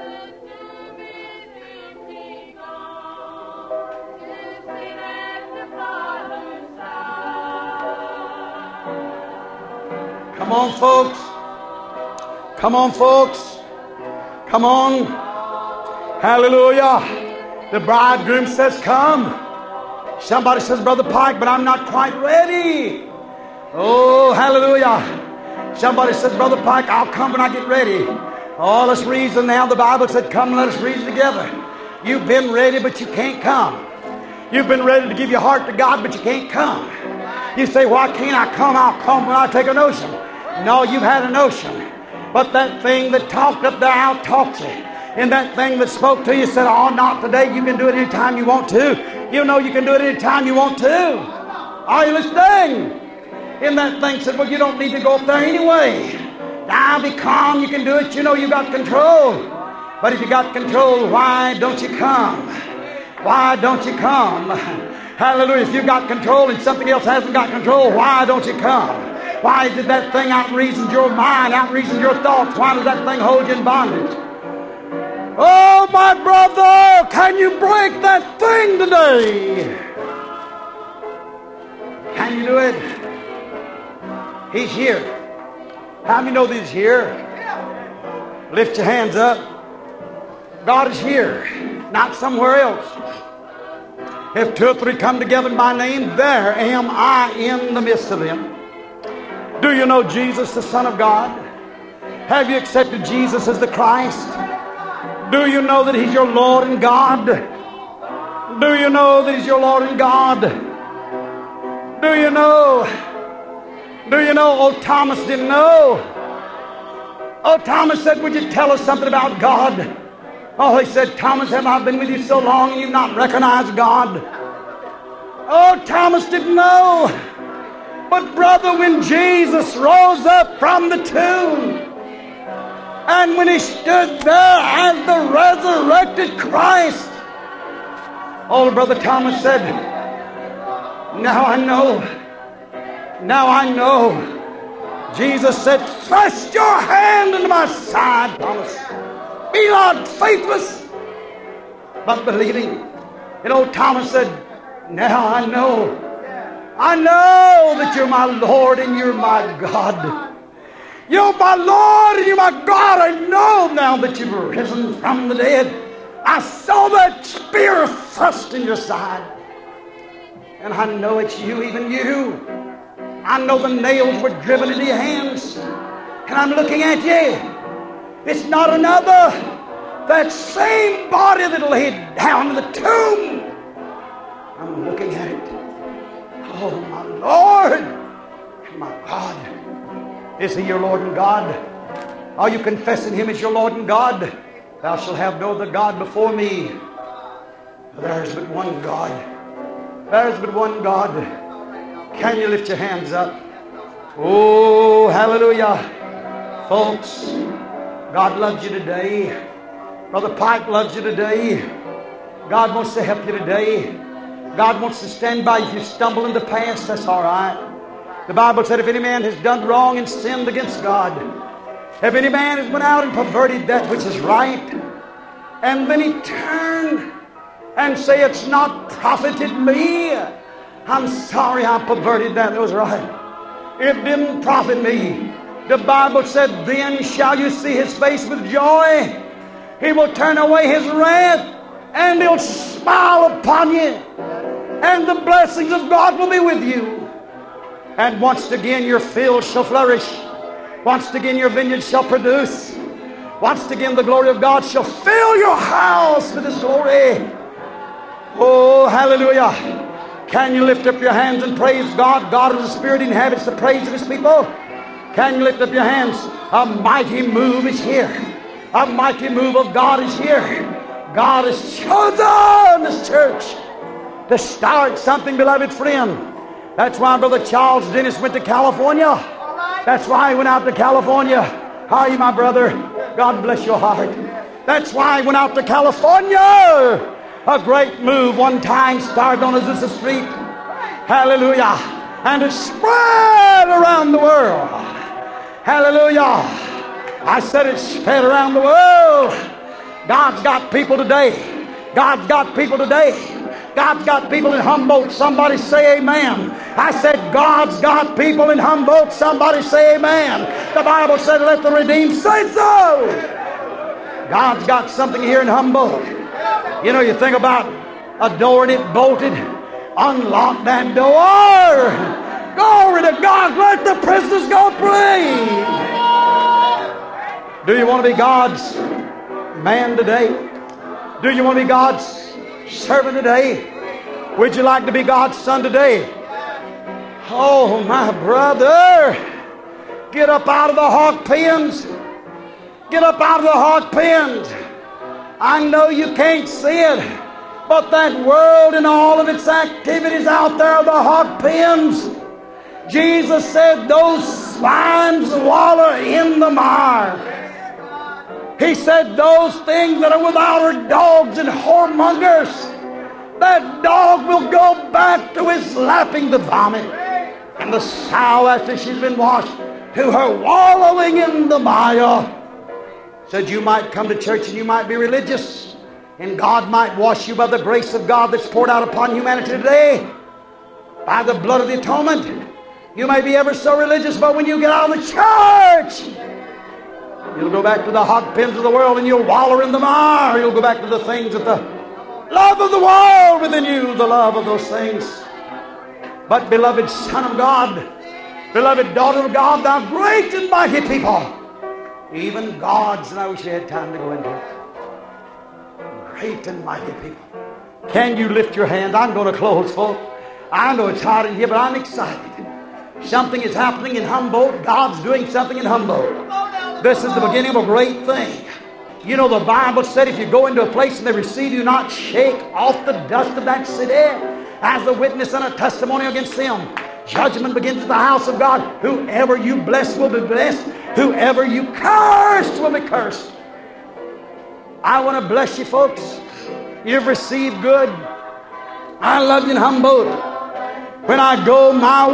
Come on, folks. Come on, folks. Come on. Hallelujah. The bridegroom says, come. Somebody says, Brother Pike, but I'm not quite ready. Oh, hallelujah. Somebody says, Brother Pike, I'll come when I get ready. Oh, let's reason now. The Bible said, come, let us reason together. You've been ready, but you can't come. You've been ready to give your heart to God, but you can't come. You say, why can't I come? I'll come when I take a notion. No, you've had a notion. But that thing that talked up there out-talks you. And that thing that spoke to you said, oh, not today. You can do it anytime you want to. You know you can do it anytime you want to. Are you listening? And that thing said, well, you don't need to go up there anyway. Now be calm. You can do it. You know you got control. But if you got control, why don't you come? Why don't you come? Hallelujah. If you got control and something else hasn't got control, why don't you come? Why did that thing out-reason your mind, out-reason your thoughts? Why does that thing hold you in bondage? Oh, my brother, can you break that thing today? Can you do it? He's here. How many know that He's here? Lift your hands up. God is here, not somewhere else. If two or three come together in my name, there am I in the midst of them. Do you know Jesus, the Son of God? Have you accepted Jesus as the Christ? Do you know that He's your Lord and God? Do you know that He's your Lord and God? Do you know? Do you know? Old Thomas didn't know. Old Thomas said, would you tell us something about God? Oh, he said, Thomas, have I been with you so long and you've not recognized God? Oh, Thomas didn't know. But brother, when Jesus rose up from the tomb, and when He stood there as the resurrected Christ, old brother Thomas said, now I know. Now I know. Jesus said, thrust your hand into my side, Thomas. Be not faithless, but believing. And old Thomas said, now I know. I know that you're my Lord and you're my God. You're my Lord and you're my God. I know now that you've risen from the dead. I saw that spear thrust in your side. And I know it's you, even you. I know the nails were driven into your hands. And I'm looking at you. It's not another. That same body that laid down in the tomb. I'm looking at it. Oh, my Lord and my God. Is He your Lord and God? Are you confessing Him as your Lord and God? Thou shalt have no other God before me. There's but one God. There's but one God. Can you lift your hands up? Oh, hallelujah. Folks, God loves you today. Brother Pike loves you today. God wants to help you today. God wants to stand by you. If you stumble in the past, that's all right. The Bible said if any man has done wrong and sinned against God, if any man has went out and perverted that which is right, and then he turned and say it's not profited me, I'm sorry I perverted that. That was right. It didn't profit me. The Bible said, then shall you see His face with joy. He will turn away His wrath and He'll smile upon you. and the blessings of God will be with you. And once again your field shall flourish. Once again your vineyard shall produce. Once again the glory of God shall fill your house with His glory. Oh, hallelujah. Can you lift up your hands and praise God? God is a spirit, inhabits the praise of His people. Can you lift up your hands? A mighty move is here. A mighty move of God is here. God has chosen this church to start something, beloved friend. That's why Brother Charles Dennis went to California. That's why he went out to California. How are you, my brother? God bless your heart. That's why he went out to California. A great move one time started on Azusa Street. Hallelujah. And it spread around the world. Hallelujah. I said it spread around the world. God's got people today. God's got people today. God's got people in Humboldt. Somebody say amen. I said God's got people in Humboldt. Somebody say amen. The Bible said let the redeemed say so. God's got something here in Humboldt. You know, you think about a door and it bolted. Unlock that door. Glory to God. Let the prisoners go free. Do you want to be God's man today? Do you want to be God's servant today? Would you like to be God's son today? Oh, my brother, get up out of the hog pens. Get up out of the hog pens. I know you can't see it, but that world and all of its activities out there are the hog pens. Jesus said those swines wallow in the mire. He said those things that are without are dogs and whoremongers. That dog will go back to his lapping the vomit. And the sow, after she's been washed, to her wallowing in the mire. Said you might come to church and you might be religious, and God might wash you by the grace of God that's poured out upon humanity today, by the blood of the atonement. You may be ever so religious, but when you get out of the church, you'll go back to the hog pens of the world and you'll wallow in the mire. You'll go back to the things that the love of the world within you, the love of those things. But beloved Son of God, beloved daughter of God, thou great and mighty people, even God's, and I wish I had time to go into it. Great and mighty people. Can you lift your hand? I'm going to close, folks. I know it's hot in here, but I'm excited. Something is happening in Humboldt. God's doing something in Humboldt. This is the beginning of a great thing. You know, the Bible said if you go into a place and they receive you, not shake off the dust of that city as a witness and a testimony against them. Judgment begins at the house of God. Whoever you bless will be blessed. Whoever you curse will be cursed. I want to bless you, folks. You've received good. I love you in Humboldt. When I go my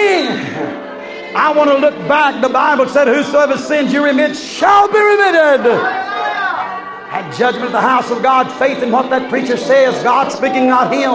way, I want to look back. The Bible said, whosoever sins you remit shall be remitted. At judgment of the house of God, faith in what that preacher says, God speaking, not him.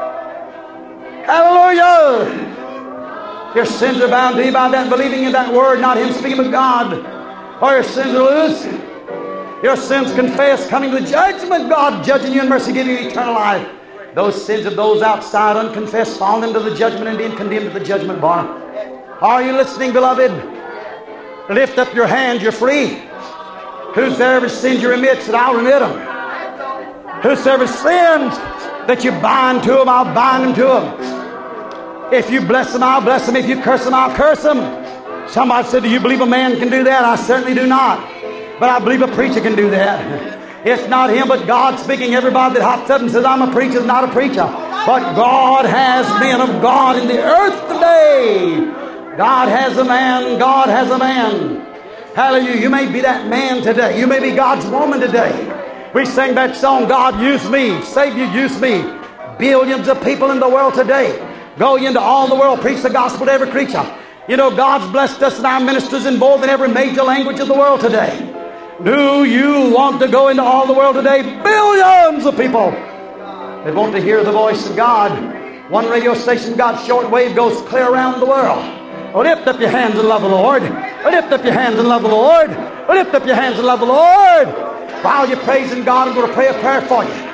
Hallelujah. Your sins are bound to you by that believing in that word, not him speaking of God. Or your sins are loose. Your sins confessed, coming to the judgment, God judging you in mercy, giving you eternal life. Those sins of those outside unconfessed falling into the judgment and being condemned at the judgment bar. Are you listening, beloved? Lift up your hand, you're free. Whosoever sins you remit, said I'll remit them. Whosoever sins that you bind to them, I'll bind them to them. If you bless them, I'll bless them. If you curse them, I'll curse them. Somebody said, do you believe a man can do that? I certainly do not. But I believe a preacher can do that. It's not him, but God speaking. Everybody that hops up and says, I'm a preacher, is not a preacher. But God has men of God in the earth today. God has a man. God has a man. Hallelujah. You may be that man today. You may be God's woman today. We sang that song, God use me. Savior use me. Billions of people in the world today. Go into all the world. Preach the gospel to every creature. You know, God's blessed us and our ministers in more than every major language of the world today. Do you want to go into all the world today? Billions of people that want to hear the voice of God. One radio station, God's shortwave, goes clear around the world. Lift up your hands and love the Lord. Lift up your hands and love the Lord. Lift up your hands and love the Lord. While you're praising God, I'm going to pray a prayer for you.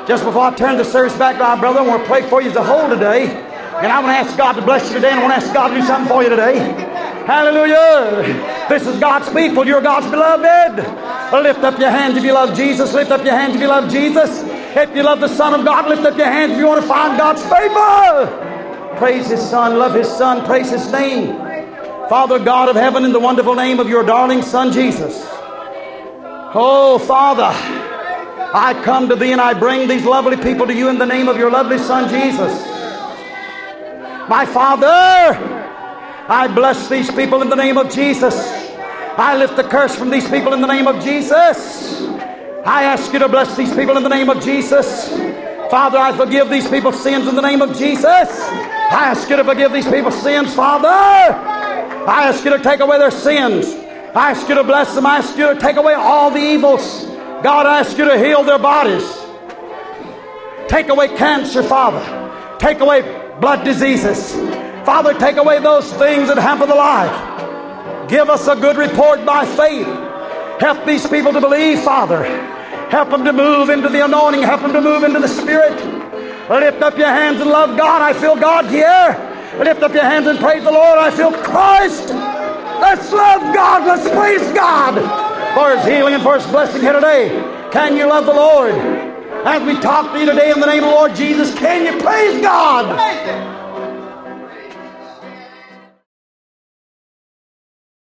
Just before I turn the service back to our brother, I want to pray for you as a whole today. And I want to ask God to bless you today, and I want to ask God to do something for you today. Hallelujah. This is God's people. You're God's beloved. Lift up your hands if you love Jesus. Lift up your hands if you love Jesus. If you love the Son of God, lift up your hands if you want to find God's favor. Praise His Son. Love His Son. Praise His name. Father God of heaven, in the wonderful name of your darling Son, Jesus. Oh, Father, I come to Thee and I bring these lovely people to You in the name of Your lovely Son, Jesus. My Father, I bless these people in the name of Jesus. I lift the curse from these people in the name of Jesus. I ask You to bless these people in the name of Jesus. Father, I forgive these people's sins in the name of Jesus. I ask You to forgive these people's sins, Father. I ask You to take away their sins. I ask You to bless them. I ask You to take away all the evils. God, I ask You to heal their bodies. Take away cancer, Father. Take away blood diseases. Father, take away those things that hamper the life. Give us a good report by faith. Help these people to believe, Father. Help them to move into the anointing. Help them to move into the Spirit. Lift up your hands and love God. I feel God here. Lift up your hands and praise the Lord. I feel Christ. Let's love God. Let's praise God for His healing and for His blessing here today. Can you love the Lord? As we talk to you today in the name of the Lord Jesus, can you praise God?